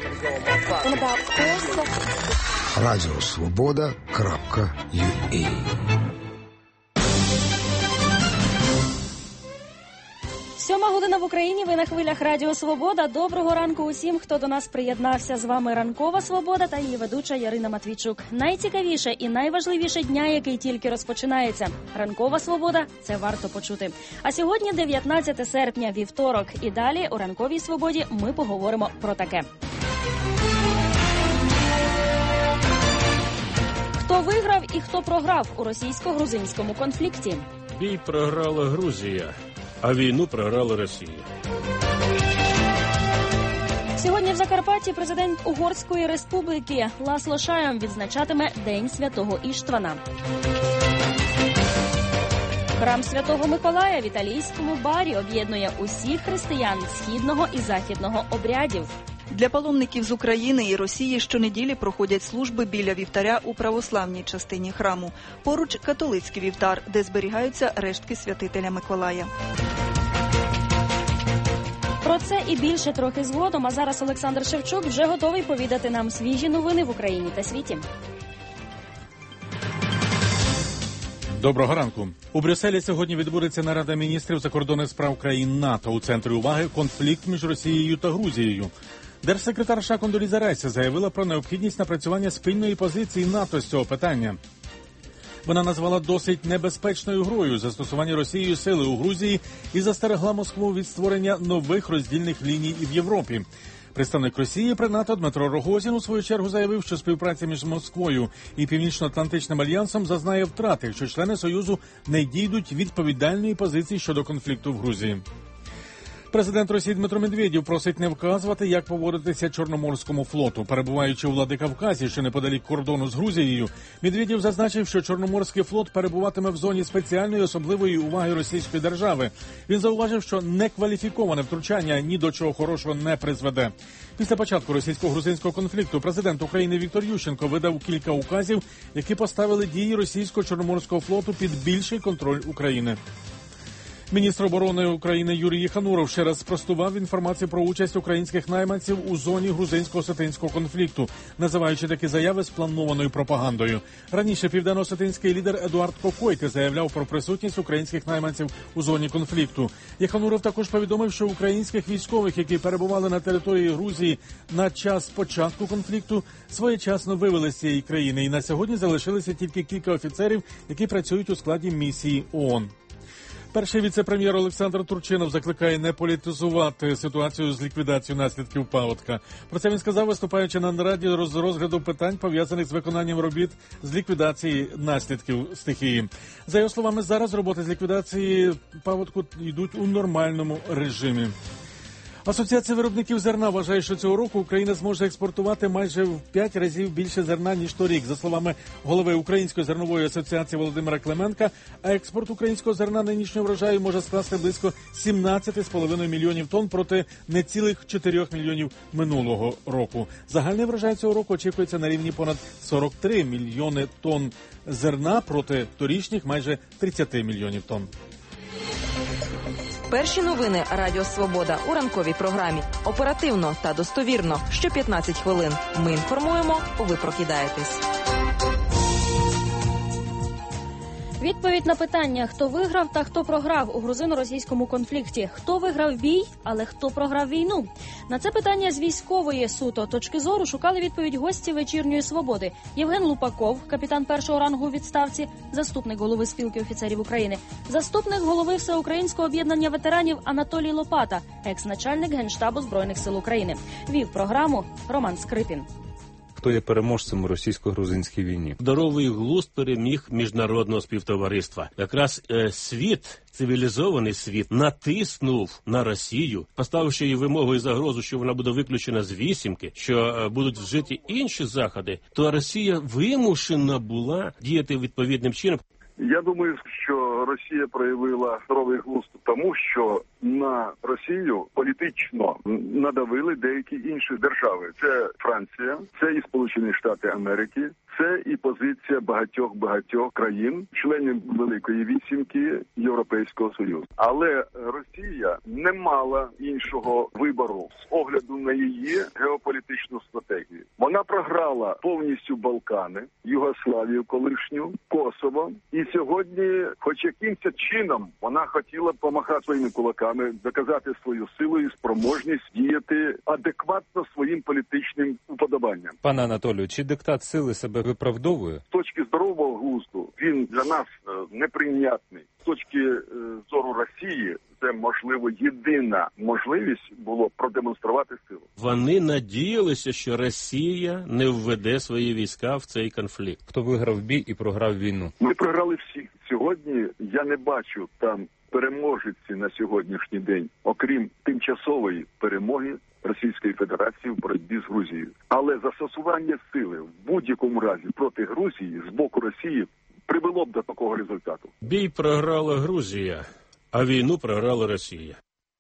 [SPEAKER 21] радіо свобода крапка ю а.
[SPEAKER 2] Сьома година в Україні, ви на хвилях Радіо Свобода. Доброго ранку усім, хто до нас приєднався. З вами Ранкова Свобода та її ведуча Ярина Матвійчук. Найцікавіше і найважливіше дня, який тільки розпочинається. Ранкова Свобода – це варто почути. А сьогодні дев'ятнадцяте серпня, вівторок. І далі у Ранковій Свободі ми поговоримо про таке. Хто виграв і хто програв у російсько-грузинському конфлікті?
[SPEAKER 22] Бій програла Грузія, а війну програла Росія.
[SPEAKER 2] Сьогодні в Закарпатті президент Угорської республіки Ласло Шайом відзначатиме День Святого Іштвана. Храм Святого Миколая в італійському барі об'єднує усіх християн східного і західного обрядів.
[SPEAKER 23] Для паломників з України і Росії щонеділі проходять служби біля вівтаря у православній частині храму. Поруч католицький вівтар, де зберігаються рештки святителя Миколая.
[SPEAKER 2] Про це і більше трохи згодом, а зараз Олександр Шевчук вже готовий повідати нам свіжі новини в Україні та світі.
[SPEAKER 5] Доброго ранку. У Брюсселі сьогодні відбудеться нарада міністрів закордонних справ країн НАТО. У центрі уваги конфлікт між Росією та Грузією. Держсекретарша Кондоліза Райс заявила про необхідність напрацювання спільної позиції НАТО з цього питання. Вона назвала досить небезпечною грою застосування Росією сили у Грузії і застерегла Москву від створення нових роздільних ліній в Європі. Представник Росії при НАТО Дмитро Рогозін у свою чергу заявив, що співпраця між Москвою і Північно-Атлантичним альянсом зазнає втрати, якщо члени Союзу не дійдуть відповідальної позиції щодо конфлікту в Грузії. Президент Росії Дмитро Медведєв просить не вказувати, як поводитися Чорноморському флоту. Перебуваючи у Владикавказі, що неподалік кордону з Грузією, Медведєв зазначив, що Чорноморський флот перебуватиме в зоні спеціальної особливої уваги російської держави. Він зауважив, що некваліфіковане втручання ні до чого хорошого не призведе. Після початку російсько-грузинського конфлікту президент України Віктор Ющенко видав кілька указів, які поставили дії російського Чорноморського флоту під більший контроль України. Міністр оборони України Юрій Єхануров ще раз спростував інформацію про участь українських найманців у зоні грузинсько-осетинського конфлікту, називаючи такі заяви спланованою пропагандою. Раніше південно-осетинський лідер Едуард Кокойти заявляв про присутність українських найманців у зоні конфлікту. Єхануров також повідомив, що українських військових, які перебували на території Грузії на час початку конфлікту, своєчасно вивели з цієї країни, і на сьогодні залишилися тільки кілька офіцерів, які працюють у складі місії ООН. Перший віце-прем'єр Олександр Турчинов закликає не політизувати ситуацію з ліквідацією наслідків паводка. Про це він сказав, виступаючи на нараді з розгляду питань, пов'язаних з виконанням робіт з ліквідації наслідків стихії. За його словами, зараз роботи з ліквідації паводку йдуть у нормальному режимі. Асоціація виробників зерна вважає, що цього року Україна зможе експортувати майже в п'ять разів більше зерна, ніж торік. За словами голови Української зернової асоціації Володимира Клименка, експорт українського зерна нинішнього врожаю може скласти близько сімнадцять цілих п'ять десятих мільйонів тонн проти не цілих чотирьох мільйонів минулого року. Загальний врожай цього року очікується на рівні понад сорок три мільйони тонн зерна проти торічніх майже тридцять мільйонів тонн.
[SPEAKER 6] Перші новини Радіо Свобода у ранковій програмі. Оперативно та достовірно. Що п'ятнадцять хвилин. Ми інформуємо, ви прокидаєтесь.
[SPEAKER 2] Відповідь на питання, хто виграв та хто програв у грузино-російському конфлікті. Хто виграв бій, але хто програв війну? На це питання з військової суто точки зору шукали відповідь гості «Вечірньої Свободи». Євген Лупаков, капітан першого рангу у відставці, заступник голови спілки офіцерів України, заступник голови Всеукраїнського об'єднання ветеранів Анатолій Лопата, екс-начальник Генштабу Збройних сил України. Вів програму Роман Скрипін.
[SPEAKER 3] хто є переможцем у російсько-грузинській війні.
[SPEAKER 22] Здоровий глузд переміг міжнародного співтовариства. Якраз е, світ, цивілізований світ, натиснув на Росію, поставивши їй вимогу і загрозу, що вона буде виключена з вісімки, що е, будуть вжиті інші заходи, то Росія вимушена була діяти відповідним чином.
[SPEAKER 7] Я думаю, що Росія проявила здоровий глузд тому, що на Росію політично надавили деякі інші держави. Це Франція, це і Сполучені Штати Америки, це і позиція багатьох-багатьох країн, членів Великої Вісімки Європейського Союзу. Але Росія не мала іншого вибору з огляду на її геополітичну стратегію. Вона програла повністю Балкани, Югославію колишню, Косово. І сьогодні, хоч якимось чином, вона хотіла помахати своїми кулаками, доказати свою силу і спроможність діяти адекватно своїм політичним уподобанням.
[SPEAKER 3] Пане Анатолію, чи диктат сили себе виправдовує?
[SPEAKER 7] З точки здорового глузду він для нас неприйнятний. З точки зору Росії це, можливо, єдина можливість було продемонструвати силу.
[SPEAKER 22] Вони надіялися, що Росія не введе свої війська в цей конфлікт.
[SPEAKER 3] Хто виграв бій і програв війну?
[SPEAKER 7] Ми програли всі. Сьогодні я не бачу там переможці на сьогоднішній день, окрім тимчасової перемоги Російської Федерації в боротьбі з Грузією. Але застосування сили в будь-якому разі проти Грузії з боку Росії привело б до такого результату.
[SPEAKER 22] Бій програла Грузія, а війну програла Росія.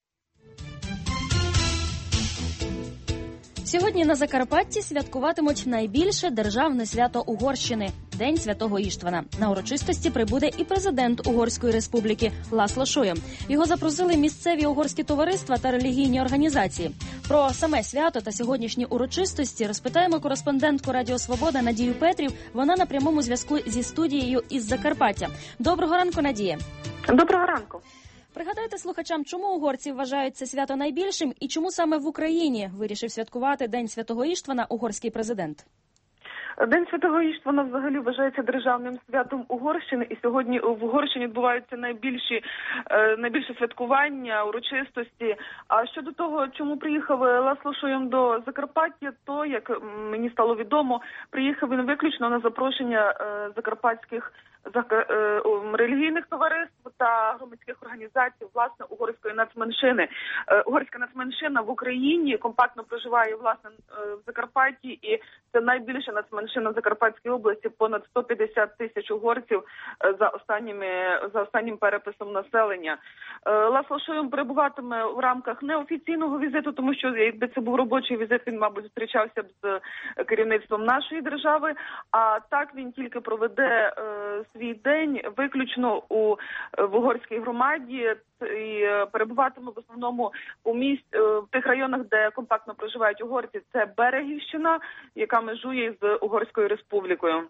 [SPEAKER 2] Сьогодні на Закарпатті святкуватимуть найбільше державне свято Угорщини – День Святого Іштвана. На урочистості прибуде і президент Угорської республіки Ласло Шойом. Його запросили місцеві угорські товариства та релігійні організації. Про саме свято та сьогоднішні урочистості розпитаємо кореспондентку Радіо Свобода Надію Петрів. Вона на прямому зв'язку зі студією із Закарпаття. Доброго ранку, Надія.
[SPEAKER 9] Доброго ранку.
[SPEAKER 2] Пригадайте слухачам, чому угорці вважають це свято найбільшим і чому саме в Україні вирішив святкувати День Святого Іштвана угорський президент?
[SPEAKER 9] День Святого Іштвана взагалі вважається державним святом Угорщини, і сьогодні в Угорщині відбуваються найбільші, найбільше святкування, урочистості. А щодо того, чому приїхав Ласло Шойом до Закарпаття, то, як мені стало відомо, приїхав він виключно на запрошення закарпатських релігійних товариств та громадських організацій, власне, угорської нацменшини. Угорська нацменшина в Україні компактно проживає, власне, в Закарпатті, і це найбільша нацменшина в Закарпатській області, понад сто п'ятдесят тисяч угорців за останніми, за останнім переписом населення. Ласло Шойом перебуватиме в рамках неофіційного візиту, тому що, якби це був робочий візит, він, мабуть, зустрічався б з керівництвом нашої держави, а так він тільки проведе свій день виключно у в угорській громаді і перебуватиме в основному у місць в тих районах, де компактно проживають угорці. Це Берегівщина, яка межує з Угорською республікою.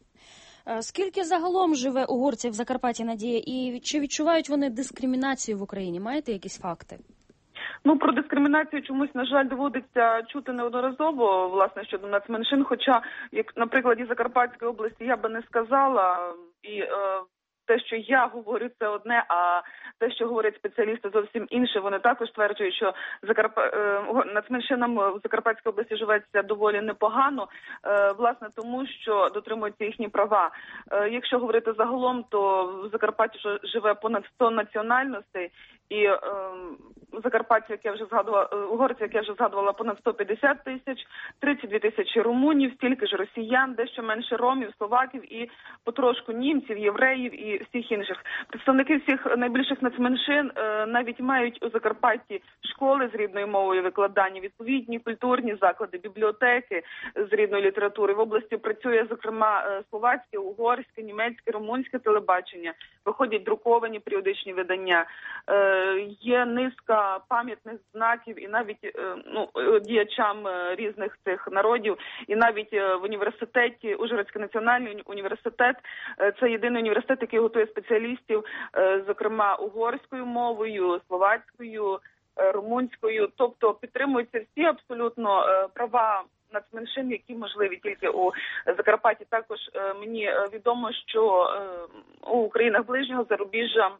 [SPEAKER 2] Скільки загалом живе угорців в Закарпатті, Надія, і чи відчувають вони дискримінацію в Україні? Маєте якісь факти?
[SPEAKER 9] Ну, про дискримінацію чомусь, на жаль, доводиться чути неодноразово, власне, щодо нацменшин, хоча, як на прикладі Закарпатської області, я би не сказала, і е, те, що я говорю, це одне, а те, що говорять спеціалісти, зовсім інше. Вони також стверджують, що Закарп... е, нацменшинам в Закарпатській області живеться доволі непогано, е, власне, тому що дотримуються їхні права. Е, якщо говорити загалом, то в Закарпатті живе понад сто національностей, і е, в Закарпатті, як я вже згадувала, угорці, як я вже згадувала, понад сто п'ятдесят тисяч, тридцять дві тисячі румунів, стільки ж росіян, дещо менше ромів, словаків і потрошку німців, євреїв і всіх інших. Представники всіх найбільших нацменшин е, навіть мають у Закарпатті школи з рідною мовою викладання, відповідні культурні заклади, бібліотеки з рідної літератури. В області працює, зокрема, словацьке, угорське, німецьке, румунське телебачення, виходять друковані періодичні видання. Е, Є низка пам'ятних знаків і навіть ну, діячам різних цих народів, і навіть в університеті, Ужгородський національний університет, це єдиний університет, який готує спеціалістів, зокрема, угорською мовою, словацькою, румунською, тобто підтримуються всі абсолютно права нацменшин, які можливі тільки у Закарпатті. Також мені відомо, що у країнах ближнього зарубіжжя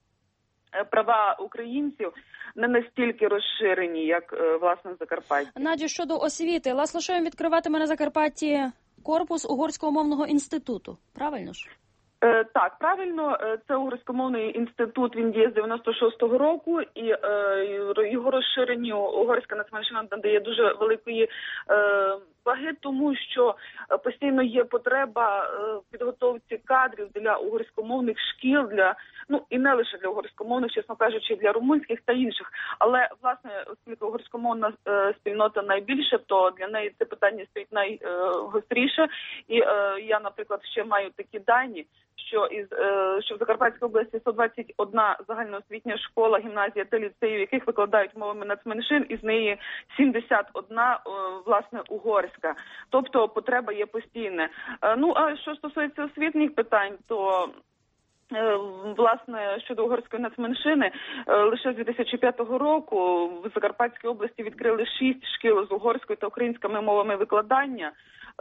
[SPEAKER 9] права українців не настільки розширені, як, власне, в Закарпатті.
[SPEAKER 2] Надю, щодо освіти. Ласло Шойом відкриватиме на Закарпатті корпус Угорськомовного інституту. Правильно ж?
[SPEAKER 9] Е, так, правильно, це Угорськомовний інститут, він діє з дев'яносто шостого року, і е, його розширенню угорська нацменшина надає дуже великої е, ваги, тому що постійно є потреба е, в підготовці кадрів для угорськомовних шкіл, для, ну і не лише для угорськомовних, чесно кажучи, для румунських та інших. Але, власне, оскільки угорськомовна е, спільнота найбільше, то для неї це питання стоїть найгостріше. І е, я, наприклад, ще маю такі дані, що із що в Закарпатській області сто двадцять одна загальноосвітня школа, гімназія та ліцеї, в яких викладають мовами нацменшин, із неї сімдесят одна власне угорська. Тобто потреба є постійна. Ну а що стосується освітніх питань, то власне, щодо угорської нацменшини, лише з дві тисячі п'ятого року в Закарпатській області відкрили шість шкіл з угорською та українськими мовами викладання.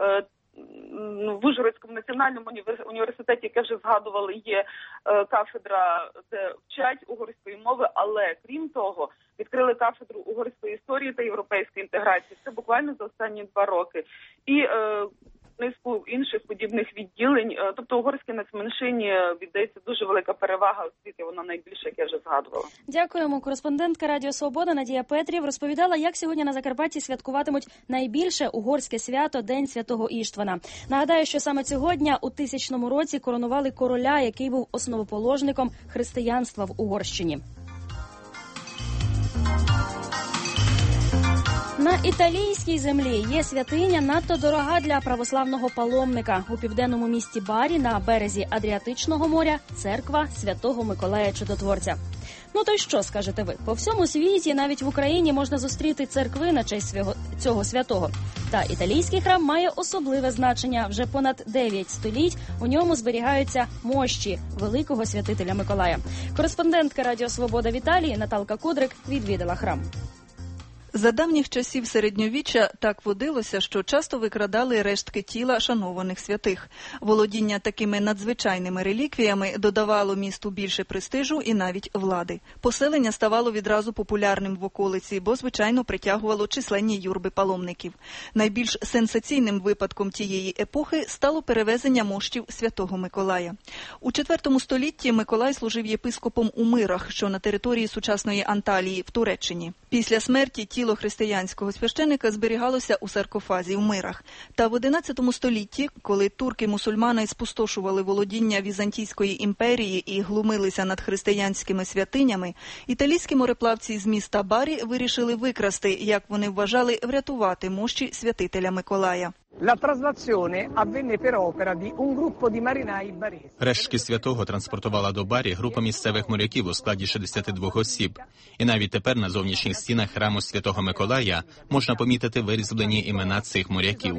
[SPEAKER 9] В Ужгородському національному університеті, яке вже згадували, є кафедра, де вчать угорської мови, але крім того, відкрили кафедру угорської історії та європейської інтеграції. Це буквально за останні два роки. І е, низку інших подібних відділень. Тобто угорській нацменшині віддається дуже велика перевага, оскільки вона найбільша, як я вже згадувала.
[SPEAKER 2] Дякуємо. Кореспондентка Радіо Свобода Надія Петрів розповідала, як сьогодні на Закарпатті святкуватимуть найбільше угорське свято – День Святого Іштвана. Нагадаю, що саме цього у тисячному році коронували короля, який був основоположником християнства в Угорщині. На італійській землі є святиня надто дорога для православного паломника. У південному місті Барі на березі Адріатичного моря церква Святого Миколая Чудотворця. Ну то й що, скажете ви? По всьому світі, навіть в Україні, можна зустріти церкви на честь цього святого. Та італійський храм має особливе значення. Вже понад дев'ять століть у ньому зберігаються мощі великого святителя Миколая. Кореспондентка Радіо Свобода в Італії Наталка Кудрик відвідала храм.
[SPEAKER 23] За давніх часів середньовіччя так водилося, що часто викрадали рештки тіла шанованих святих. Володіння такими надзвичайними реліквіями додавало місту більше престижу і навіть влади. Поселення ставало відразу популярним в околиці, бо, звичайно, притягувало численні юрби паломників. Найбільш сенсаційним випадком тієї епохи стало перевезення мощів Святого Миколая. У четвертому столітті Миколай служив єпископом у Мирах, що на території сучасної Анталії в Туреччині. Після смерті тіло християнського священика зберігалося у саркофазі в Мирах. Та в одинадцятому столітті, коли турки-мусульмани спустошували володіння Візантійської імперії і глумилися над християнськими святинями, італійські мореплавці з міста Барі вирішили викрасти, як вони вважали, врятувати мощі святителя Миколая.
[SPEAKER 4] Рештки святого транспортувала до Барі група місцевих моряків у складі шістдесят два осіб. І навіть тепер на зовнішніх стінах храму Святого Миколая можна помітити вирізблені імена цих моряків.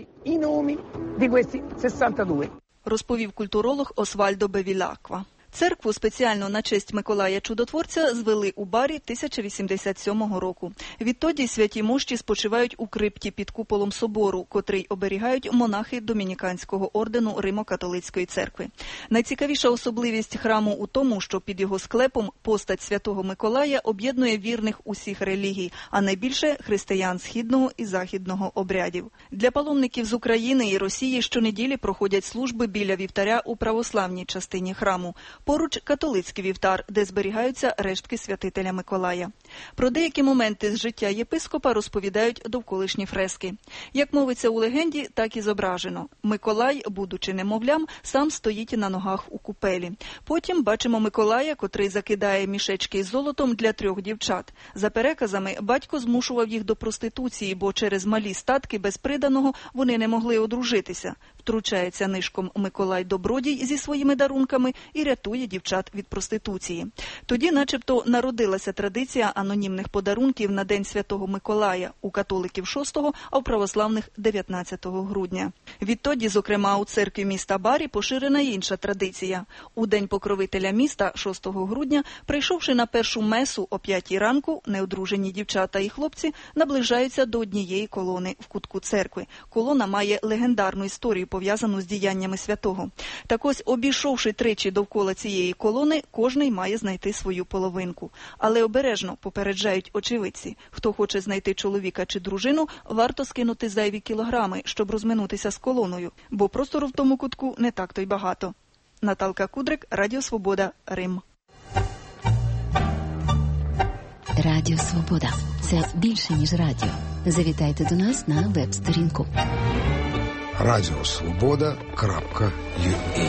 [SPEAKER 23] Розповів культуролог Освальдо Бевілаква. Церкву спеціально на честь Миколая Чудотворця звели у Барі тисяча вісімдесят сьомого року. Відтоді святі мощі спочивають у крипті під куполом собору, котрий оберігають монахи Домініканського ордену Римо-католицької церкви. Найцікавіша особливість храму у тому, що під його склепом постать Святого Миколая об'єднує вірних усіх релігій, а найбільше християн східного і західного обрядів. Для паломників з України і Росії щонеділі проходять служби біля вівтаря у православній частині храму. Поруч католицький вівтар, де зберігаються рештки святителя Миколая. Про деякі моменти з життя єпископа розповідають довколишні фрески. Як мовиться у легенді, так і зображено. Миколай, будучи немовлям, сам стоїть на ногах у купелі. Потім бачимо Миколая, котрий закидає мішечки з золотом для трьох дівчат. За переказами, батько змушував їх до проституції, бо через малі статки без приданого вони не могли одружитися. Втручається нишком Миколай Добродій зі своїми дарунками і рятує дівчат від проституції. Тоді начебто народилася традиція анонімних подарунків на День Святого Миколая, у католиків шостого, а у православних дев'ятнадцятого грудня. Відтоді, зокрема, у церкві міста Барі поширена інша традиція. У День покровителя міста, шостого грудня, прийшовши на першу месу о п'ятій ранку, неодружені дівчата і хлопці наближаються до однієї колони в кутку церкви. Колона має легендарну історію пов'язану з діяннями святого. Так ось, обійшовши тричі довкола цієї колони, кожний має знайти свою половинку. Але обережно, попереджають очевидці, хто хоче знайти чоловіка чи дружину, варто скинути зайві кілограми, щоб розминутися з колоною, бо простору в тому кутку не так-то й багато. Наталка Кудрик, Радіо Свобода, Рим.
[SPEAKER 1] Радіо Свобода – це більше, ніж радіо. Завітайте до нас на веб-сторінку.
[SPEAKER 21] Радіо Свобода крапка ю а.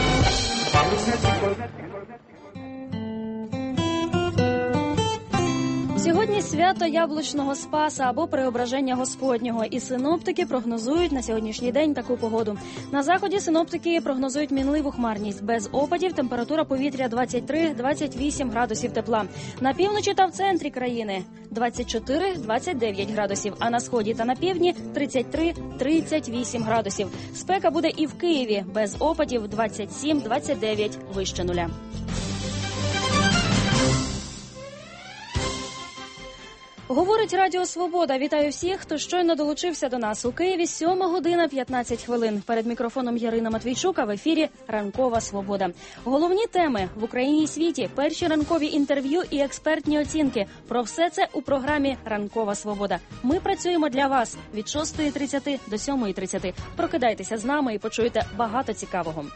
[SPEAKER 2] Сьогодні свято Яблучного Спаса або Преображення Господнього, і синоптики прогнозують на сьогоднішній день таку погоду. На заході синоптики прогнозують мінливу хмарність. Без опадів, температура повітря двадцять три - двадцять вісім градусів тепла. На півночі та в центрі країни двадцять чотири - двадцять дев'ять градусів, а на сході та на півдні тридцять три - тридцять вісім градусів. Спека буде і в Києві, без опадів двадцять сім - двадцять дев'ять вище нуля. Говорить Радіо Свобода. Вітаю всіх, хто щойно долучився до нас. У Києві сьома година п'ятнадцять хвилин. Перед мікрофоном Ярина Матвійчука, в ефірі «Ранкова Свобода». Головні теми в Україні і світі, перші ранкові інтерв'ю і експертні оцінки. Про все це у програмі «Ранкова Свобода». Ми працюємо для вас від шостої тридцять до сьомої тридцять. Прокидайтеся з нами і почуєте багато цікавого.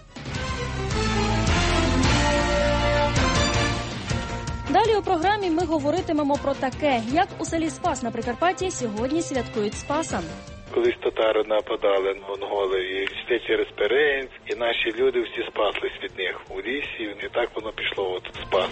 [SPEAKER 2] Далі у програмі ми говоритимемо про таке, як у селі Спас на Прикарпатті сьогодні святкують Спаса.
[SPEAKER 8] Колись татари нападали на монголи і йшли через Перець, і наші люди всі спаслись від них у лісі, і так воно пішло от Спас.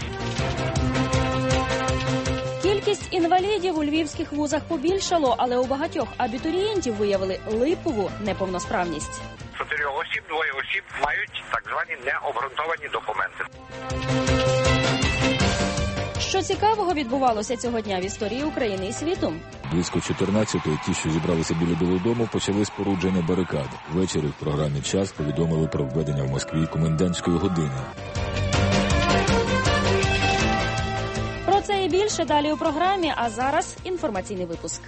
[SPEAKER 2] Кількість інвалідів у львівських вузах побільшало, але у багатьох абітурієнтів виявили липову неповносправність.
[SPEAKER 10] Чотирьох осіб, двоє осіб мають так звані необґрунтовані документи.
[SPEAKER 2] Що цікавого відбувалося цього дня в історії України і світу?
[SPEAKER 11] Близько чотирнадцятої ті, що зібралися біля Білого дому, почали спорудження барикад. Ввечері в програмі «Час» повідомили про введення в Москві комендантської години.
[SPEAKER 2] Про це і більше далі у програмі, а зараз інформаційний випуск.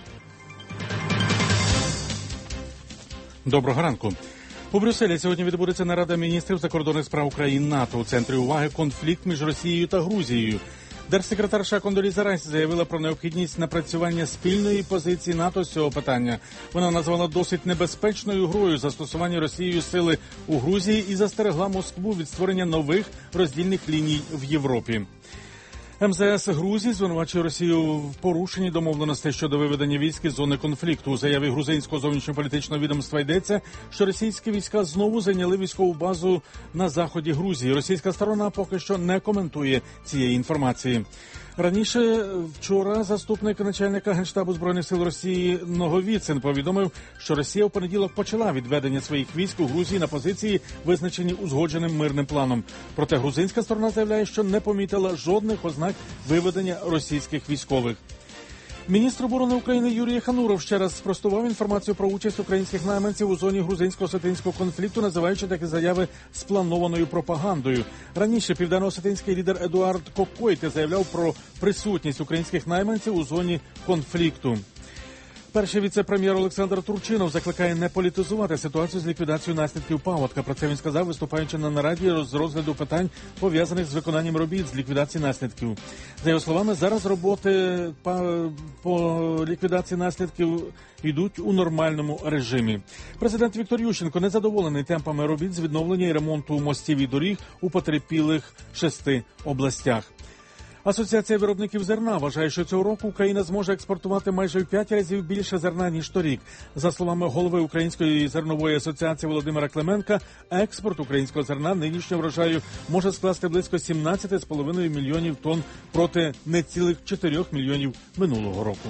[SPEAKER 5] Доброго ранку. У Брюсселі сьогодні відбудеться нарада міністрів закордонних справ країн НАТО. У центрі уваги конфлікт між Росією та Грузією. Держсекретарша Кондоліза Райс заявила про необхідність напрацювання спільної позиції НАТО з цього питання. Вона назвала досить небезпечною грою застосування Росією сили у Грузії і застерегла Москву від створення нових роздільних ліній в Європі. ем зе ес Грузії звинувачує Росію в порушенні домовленостей щодо виведення військ із зони конфлікту. У заяві грузинського зовнішньополітичного відомства йдеться, що російські війська знову зайняли військову базу на заході Грузії. Російська сторона поки що не коментує цієї інформації. Раніше вчора заступник начальника Генштабу Збройних сил Росії Ноговіцин повідомив, що Росія в понеділок почала відведення своїх військ у Грузії на позиції, визначені узгодженим мирним планом. Проте грузинська сторона заявляє, що не помітила жодних ознак виведення російських військових. Міністр оборони України Юрій Хануров ще раз спростував інформацію про участь українських найманців у зоні грузинсько-осетинського конфлікту, називаючи такі заяви спланованою пропагандою. Раніше південно-осетинський лідер Едуард Кокойте заявляв про присутність українських найманців у зоні конфлікту. Перший віце-прем'єр Олександр Турчинов закликає не політизувати ситуацію з ліквідацією наслідків паводка. Про це він сказав, виступаючи на нараді з розгляду питань, пов'язаних з виконанням робіт з ліквідації наслідків. За його словами, зараз роботи по ліквідації наслідків йдуть у нормальному режимі. Президент Віктор Ющенко незадоволений темпами робіт з відновлення і ремонту мостів і доріг у потерпілих шести областях. Асоціація виробників зерна вважає, що цього року Україна зможе експортувати майже в п'ять разів більше зерна, ніж торік. За словами голови Української зернової асоціації Володимира Клименка, експорт українського зерна нинішнього врожаю може скласти близько сімнадцять цілих п'ять десятих мільйонів тонн проти не цілих чотирьох мільйонів минулого року.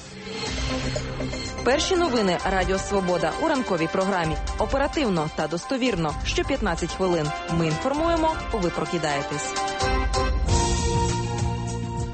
[SPEAKER 6] Перші новини Радіо Свобода у ранковій програмі. Оперативно та достовірно. Що п'ятнадцять хвилин. Ми інформуємо, ви прокидаєтесь.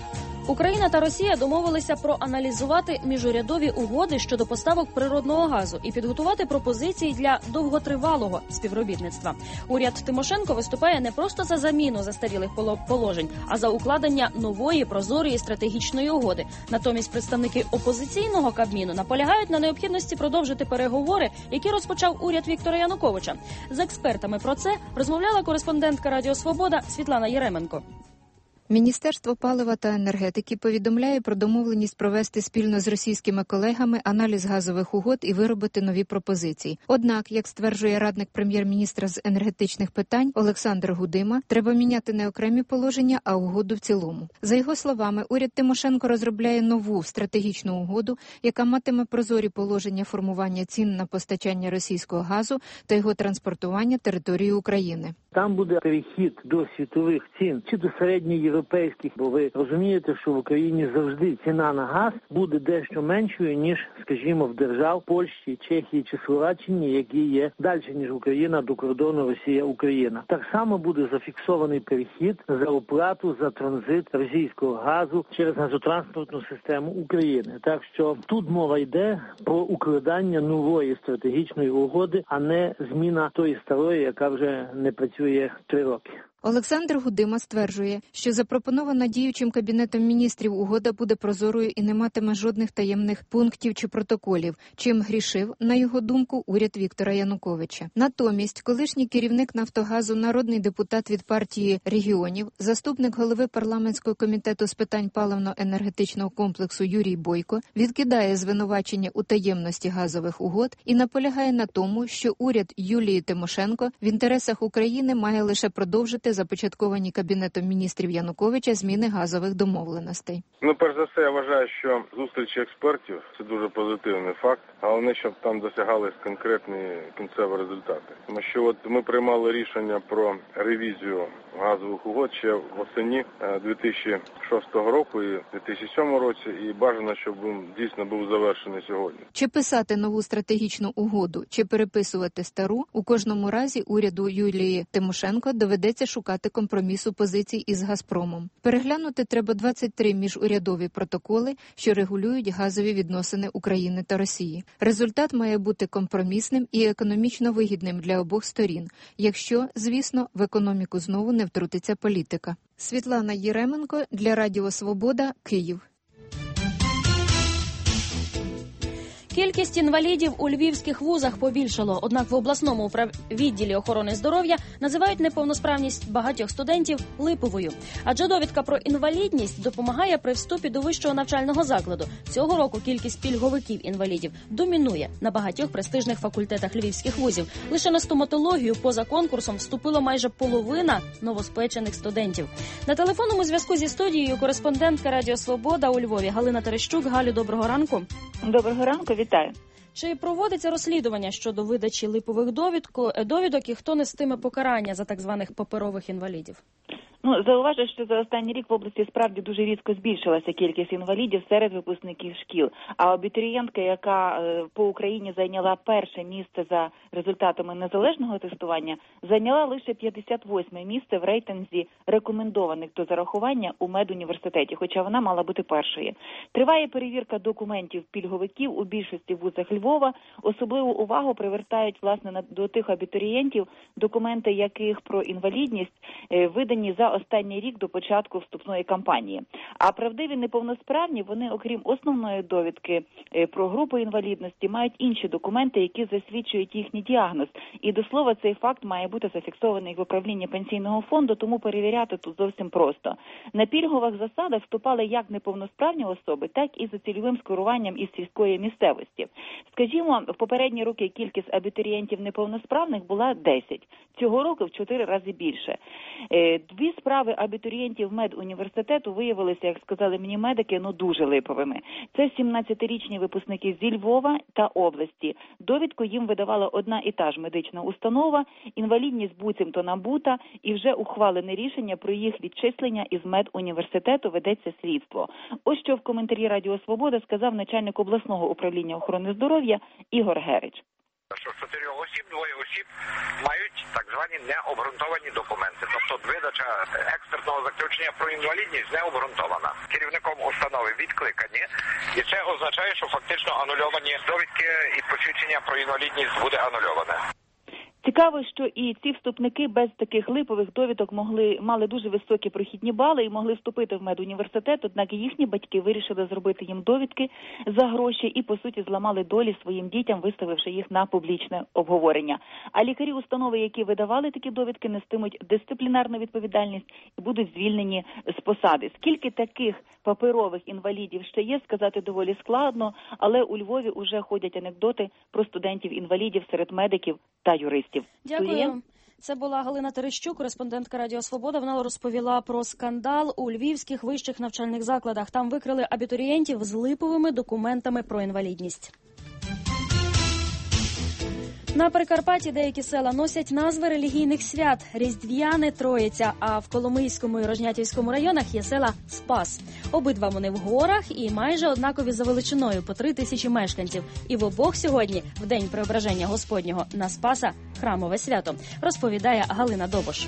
[SPEAKER 2] Україна та Росія домовилися проаналізувати міжурядові угоди щодо поставок природного газу і підготувати пропозиції для довготривалого співробітництва. Уряд Тимошенко виступає не просто за заміну застарілих положень, а за укладення нової прозорої стратегічної угоди. Натомість представники опозиційного Кабміну наполягають на необхідності продовжити переговори, які розпочав уряд Віктора Януковича. З експертами про це розмовляла кореспондентка Радіо Свобода Світлана Єременко.
[SPEAKER 12] Міністерство палива та енергетики повідомляє про домовленість провести спільно з російськими колегами аналіз газових угод і виробити нові пропозиції. Однак, як стверджує радник прем'єр-міністра з енергетичних питань Олександр Гудима, треба міняти не окремі положення, а угоду в цілому. За його словами, уряд Тимошенко розробляє нову стратегічну угоду, яка матиме прозорі положення формування цін на постачання російського газу та його транспортування територією України.
[SPEAKER 15] Там буде перехід до світових цін, чи до середньоєвропейських, бо ви розумієте, що в Україні завжди ціна на газ буде дещо меншою, ніж, скажімо, в держав Польщі, Чехії чи Словаччині, які є далі, ніж Україна, до кордону Росія-Україна. Так само буде зафіксований перехід за оплату за транзит російського газу через газотранспортну систему України. Так що тут мова йде про укладання нової стратегічної угоди, а не зміна тої старої, яка вже не працює три роки.
[SPEAKER 12] Олександр Гудима стверджує, що запропонована діючим Кабінетом міністрів угода буде прозорою і не матиме жодних таємних пунктів чи протоколів, чим грішив, на його думку, уряд Віктора Януковича. Натомість, колишній керівник «Нафтогазу», народний депутат від партії регіонів, заступник голови парламентського комітету з питань паливно-енергетичного комплексу Юрій Бойко відкидає звинувачення у таємності газових угод і наполягає на тому, що уряд Юлії Тимошенко в інтересах України має лише продовжити започатковані Кабінетом міністрів Януковича зміни газових домовленостей.
[SPEAKER 13] Ну, перш за все, я вважаю, що зустрічі експертів – це дуже позитивний факт. Головне, щоб там досягались конкретні кінцеві результати. Тому що от ми приймали рішення про ревізію газових угод ще восені дві тисячі шостого року і дві тисячі сьомого році, і бажано, щоб він дійсно був завершений сьогодні.
[SPEAKER 12] Чи писати нову стратегічну угоду, чи переписувати стару, у кожному разі уряду Юлії Тимошенко доведеться шукати компромісу позицій із «Газпромом». Переглянути треба двадцять три міжурядові протоколи, що регулюють газові відносини України та Росії. Результат має бути компромісним і економічно вигідним для обох сторін, якщо, звісно, в економіку знову не втрутиться політика. Світлана Єременко для Радіо Свобода, Київ.
[SPEAKER 2] Кількість інвалідів у львівських вузах побільшало, однак в обласному управ... відділі охорони здоров'я називають неповносправність багатьох студентів липовою. Адже довідка про інвалідність допомагає при вступі до вищого навчального закладу. Цього року кількість пільговиків-інвалідів домінує на багатьох престижних факультетах львівських вузів. Лише на стоматологію поза конкурсом вступило майже половина новоспечених студентів. На телефонному зв'язку зі студією кореспондентка Радіо Свобода у Львові Галина Терещук. Галю, доброго ранку.
[SPEAKER 14] Доброго ранку, вітаю.
[SPEAKER 2] Чи проводиться розслідування щодо видачі липових довідку, довідок і хто нестиме покарання за так званих паперових інвалідів?
[SPEAKER 14] Ну, зауважу, що за останній рік в області справді дуже різко збільшилася кількість інвалідів серед випускників шкіл. А абітурієнтка, яка е, по Україні зайняла перше місце за результатами незалежного тестування, зайняла лише п'ятдесят восьме місце в рейтинзі рекомендованих до зарахування у медуніверситеті, хоча вона мала бути першою. Триває перевірка документів пільговиків у більшості вузах Львова. Особливу увагу привертають, власне, до тих абітурієнтів, документи яких про інвалідність е, видані за останній рік до початку вступної кампанії. А правдиві неповносправні, вони, окрім основної довідки про групу інвалідності, мають інші документи, які засвідчують їхній діагноз. І, до слова, цей факт має бути зафіксований в управлінні пенсійного фонду, тому перевіряти тут зовсім просто. На пільгових засадах вступали як неповносправні особи, так і за цільовим скеруванням із сільської місцевості. Скажімо, в попередні роки кількість абітурієнтів неповносправних була десять. Цього року в чотири рази більше. Дві справи абітурієнтів медуніверситету виявилися, як сказали мені медики, ну дуже липовими. Це сімнадцятирічні випускники зі Львова та області. Довідку їм видавала одна і та ж медична установа, інвалідність буцімто набута, і вже ухвалене рішення про їх відчислення із медуніверситету ведеться слідство. Ось що в коментарі Радіо Свобода сказав начальник обласного управління охорони здоров'я Ігор Герич.
[SPEAKER 10] Що з чотирьох осіб, двоє осіб мають так звані необґрунтовані документи. Тобто видача експертного заключення про інвалідність не обґрунтована. Керівником установи відкликані, і це означає, що фактично анульовані довідки і посвідчення про інвалідність буде анульоване.
[SPEAKER 14] Цікаво, що і ці вступники без таких липових довідок могли мали дуже високі прохідні бали і могли вступити в медуніверситет, однак їхні батьки вирішили зробити їм довідки за гроші і, по суті, зламали долі своїм дітям, виставивши їх на публічне обговорення. А лікарі установи, які видавали такі довідки, нестимуть дисциплінарну відповідальність і будуть звільнені з посади. Скільки таких паперових інвалідів ще є, сказати доволі складно, але у Львові уже ходять анекдоти про студентів-інвалідів серед медиків та юристів.
[SPEAKER 2] Дякую. Це була Галина Терещук, кореспондентка Радіо Свобода. Вона розповіла про скандал у львівських вищих навчальних закладах. Там викрили абітурієнтів з липовими документами про інвалідність. На Прикарпатті деякі села носять назви релігійних свят – Різдвяне, Троїця, а в Коломийському і Рожнятівському районах є села Спас. Обидва вони в горах і майже однакові за величиною – по три тисячі мешканців. І в обох сьогодні, в День Преображення Господнього, на Спаса – храмове свято, розповідає Галина Добош.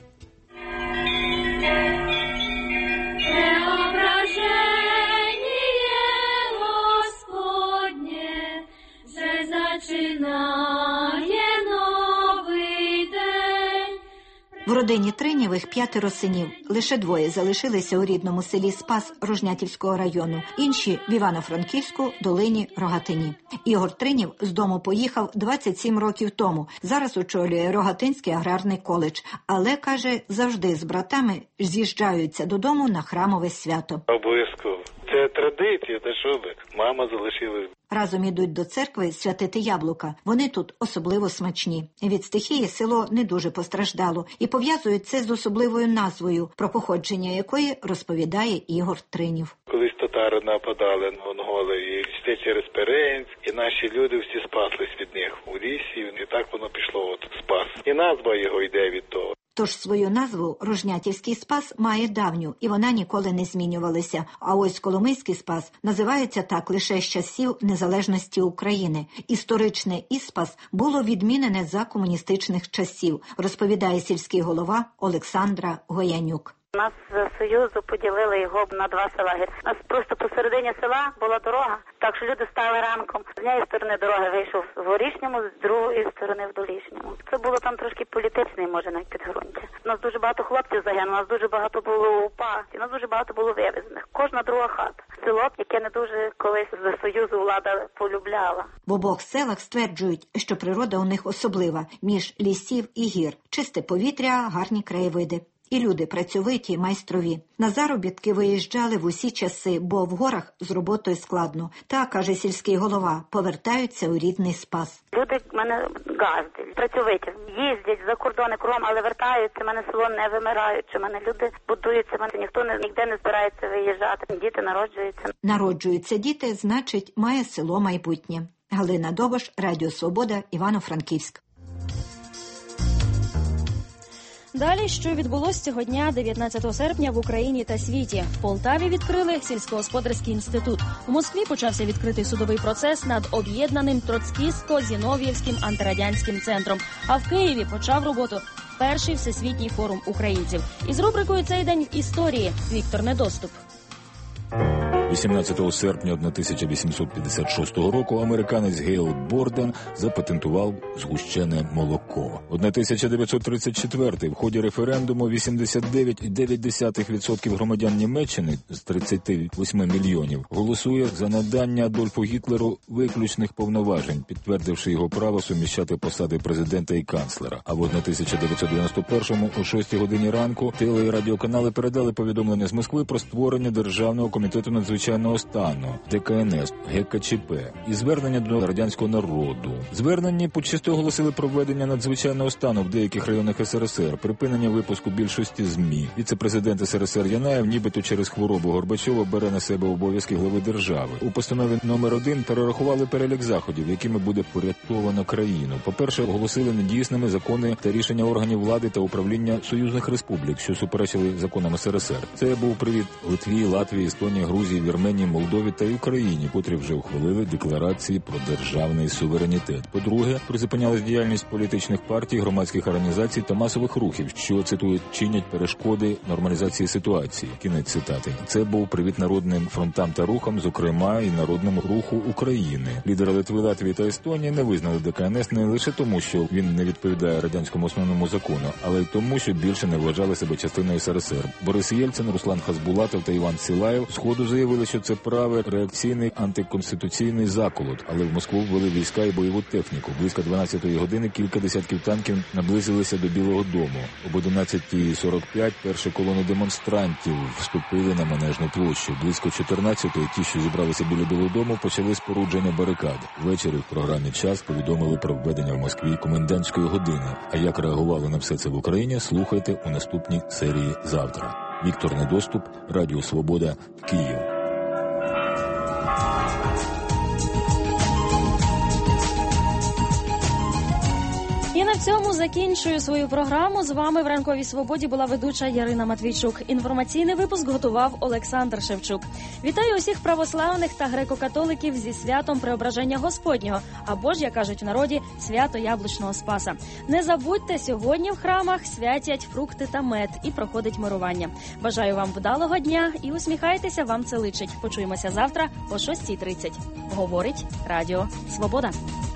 [SPEAKER 17] В родині Тринєвих п'ятеро синів. Лише двоє залишилися у рідному селі Спас Рожнятівського району. Інші – в Івано-Франківську, Долині, Рогатині. Ігор Тринєв з дому поїхав двадцять сім років тому. Зараз очолює Рогатинський аграрний коледж. Але, каже, завжди з братами з'їжджаються додому на храмове свято.
[SPEAKER 8] Обов'язково. Це традиція, та що би. Мама залишилась.
[SPEAKER 17] Разом ідуть до церкви святити яблука. Вони тут особливо смачні. Від стихії село не дуже постраждало. І пов'язують це з особливою назвою, про походження якої розповідає Ігор Тринєв.
[SPEAKER 8] Колись татари нападали на монголи, і йшли через Перенськ, і наші люди всі спаслись від них у лісі, і так воно пішло от Спас. І назва його йде від того.
[SPEAKER 17] Тож свою назву Рожнятівський Спас має давню, і вона ніколи не змінювалася. А ось Коломийський Спас називається так лише з часів незалежності України. Історичне Іспас було відмінене за комуністичних часів, розповідає сільський голова Олександра Гоянюк.
[SPEAKER 19] Нас з Союзу поділили його на два села. У нас просто посередині села була дорога, так що люди стали ранком. З однієї сторони дороги вийшов в Горішньому, з другої сторони в Долішньому. Це було там трошки політичний, може, навіть підґрунтя. У нас дуже багато хлопців загинуло, у нас дуже багато було УПА, у нас дуже багато було вивезених. Кожна друга хата. Село, яке не дуже колись з Союзу влада полюбляла.
[SPEAKER 17] В обох селах стверджують, що природа у них особлива. Між лісів і гір. Чисте повітря, гарні краєвиди. І люди працьовиті, майстрові. На заробітки виїжджали в усі часи, бо в горах з роботою складно. Та, каже сільський голова, повертаються у рідний Спас.
[SPEAKER 19] Люди в мене газди, працьовиті, їздять за кордони кругом, але вертаються, мене село не вимираючи, мене люди будуються, мене ніхто не, ніде не збирається виїжджати, діти народжуються.
[SPEAKER 17] Народжуються діти, значить, має село майбутнє. Галина Добош, Радіо Свобода, Івано-Франківськ.
[SPEAKER 2] Далі, що відбулося цього дня, дев'ятнадцятого серпня, в Україні та світі. В Полтаві відкрили сільськогосподарський інститут. У Москві почався відкритий судовий процес над об'єднаним Троцкістсько-Зінов'євським антирадянським центром. А в Києві почав роботу перший всесвітній форум українців. Із рубрикою «Цей день в історії» Віктор Недоступ.
[SPEAKER 11] вісімнадцятого серпня тисяча вісімсот п'ятдесят шостого року американець Гейл Борден запатентував згущене молоко. тисяча дев'ятсот тридцять четвертий в ході референдуму вісімдесят дев'ять цілих дев'ять десятих відсотка громадян Німеччини з тридцяти восьми мільйонів голосує за надання Адольфу Гітлеру виключних повноважень, підтвердивши його право суміщати посади президента і канцлера. А в тисяча дев'ятсот дев'яносто першому о шостій годині ранку теле- і радіоканали передали повідомлення з Москви про створення Державного комітету надзвичайного Звичайного стану, Д К Н С, Г К Ч П і звернення до радянського народу. Звернення почасти оголосили про введення надзвичайного стану в деяких районах С Р С Р, припинення випуску більшості ЗМІ. Віце-президент С Р С Р Янаєв нібито через хворобу Горбачова бере на себе обов'язки глави держави. У постанові номер один перерахували перелік заходів, якими буде порятовано країну. По-перше, оголосили недійсними закони та рішення органів влади та управління союзних республік, що суперечили законам С Р С Р. Це був привід Литві, Латвії, Естонії, Грузії, Вірменії, Молдові та й Україні, котрі вже ухвалили декларації про державний суверенітет. По-друге, призупинялась діяльність політичних партій, громадських організацій та масових рухів, що, цитую, чинять перешкоди нормалізації ситуації. Кінець цитати. Це був привіт народним фронтам та рухам, зокрема і Народному руху України. Лідери Литви, Латвії та Естонії не визнали ДКНС не лише тому, що він не відповідає радянському основному закону, але й тому, що більше не вважали себе частиною ес ер ес ер. Борис Єльцин, Руслан Хасбулатов та Іван Силаєв сходу заявили, що це правий реакційний антиконституційний заколот, але в Москву ввели війська і бойову техніку. Близько дванадцятої години кілька десятків танків наблизилися до Білого дому. Об одинадцятій сорок п'ять перші колони демонстрантів вступили на Манежну площу. Близько чотирнадцятої ті, що зібралися біля Білого дому, почали спорудження барикад. Ввечері в програмі «Час» повідомили про введення в Москві комендантської години. А як реагували на все це в Україні, слухайте у наступній серії завтра. Віктор Недоступ, Радіо Свобода, Київ.
[SPEAKER 2] І на цьому закінчую свою програму. З вами в Ранковій Свободі була ведуча Ярина Матвійчук. Інформаційний випуск готував Олександр Шевчук. Вітаю усіх православних та греко-католиків зі святом Преображення Господнього, або ж, як кажуть в народі, свято Яблучного Спаса. Не забудьте, сьогодні в храмах святять фрукти та мед і проходить мирування. Бажаю вам вдалого дня і усміхайтеся, вам це личить. Почуємося завтра о шостій тридцять. Говорить Радіо Свобода.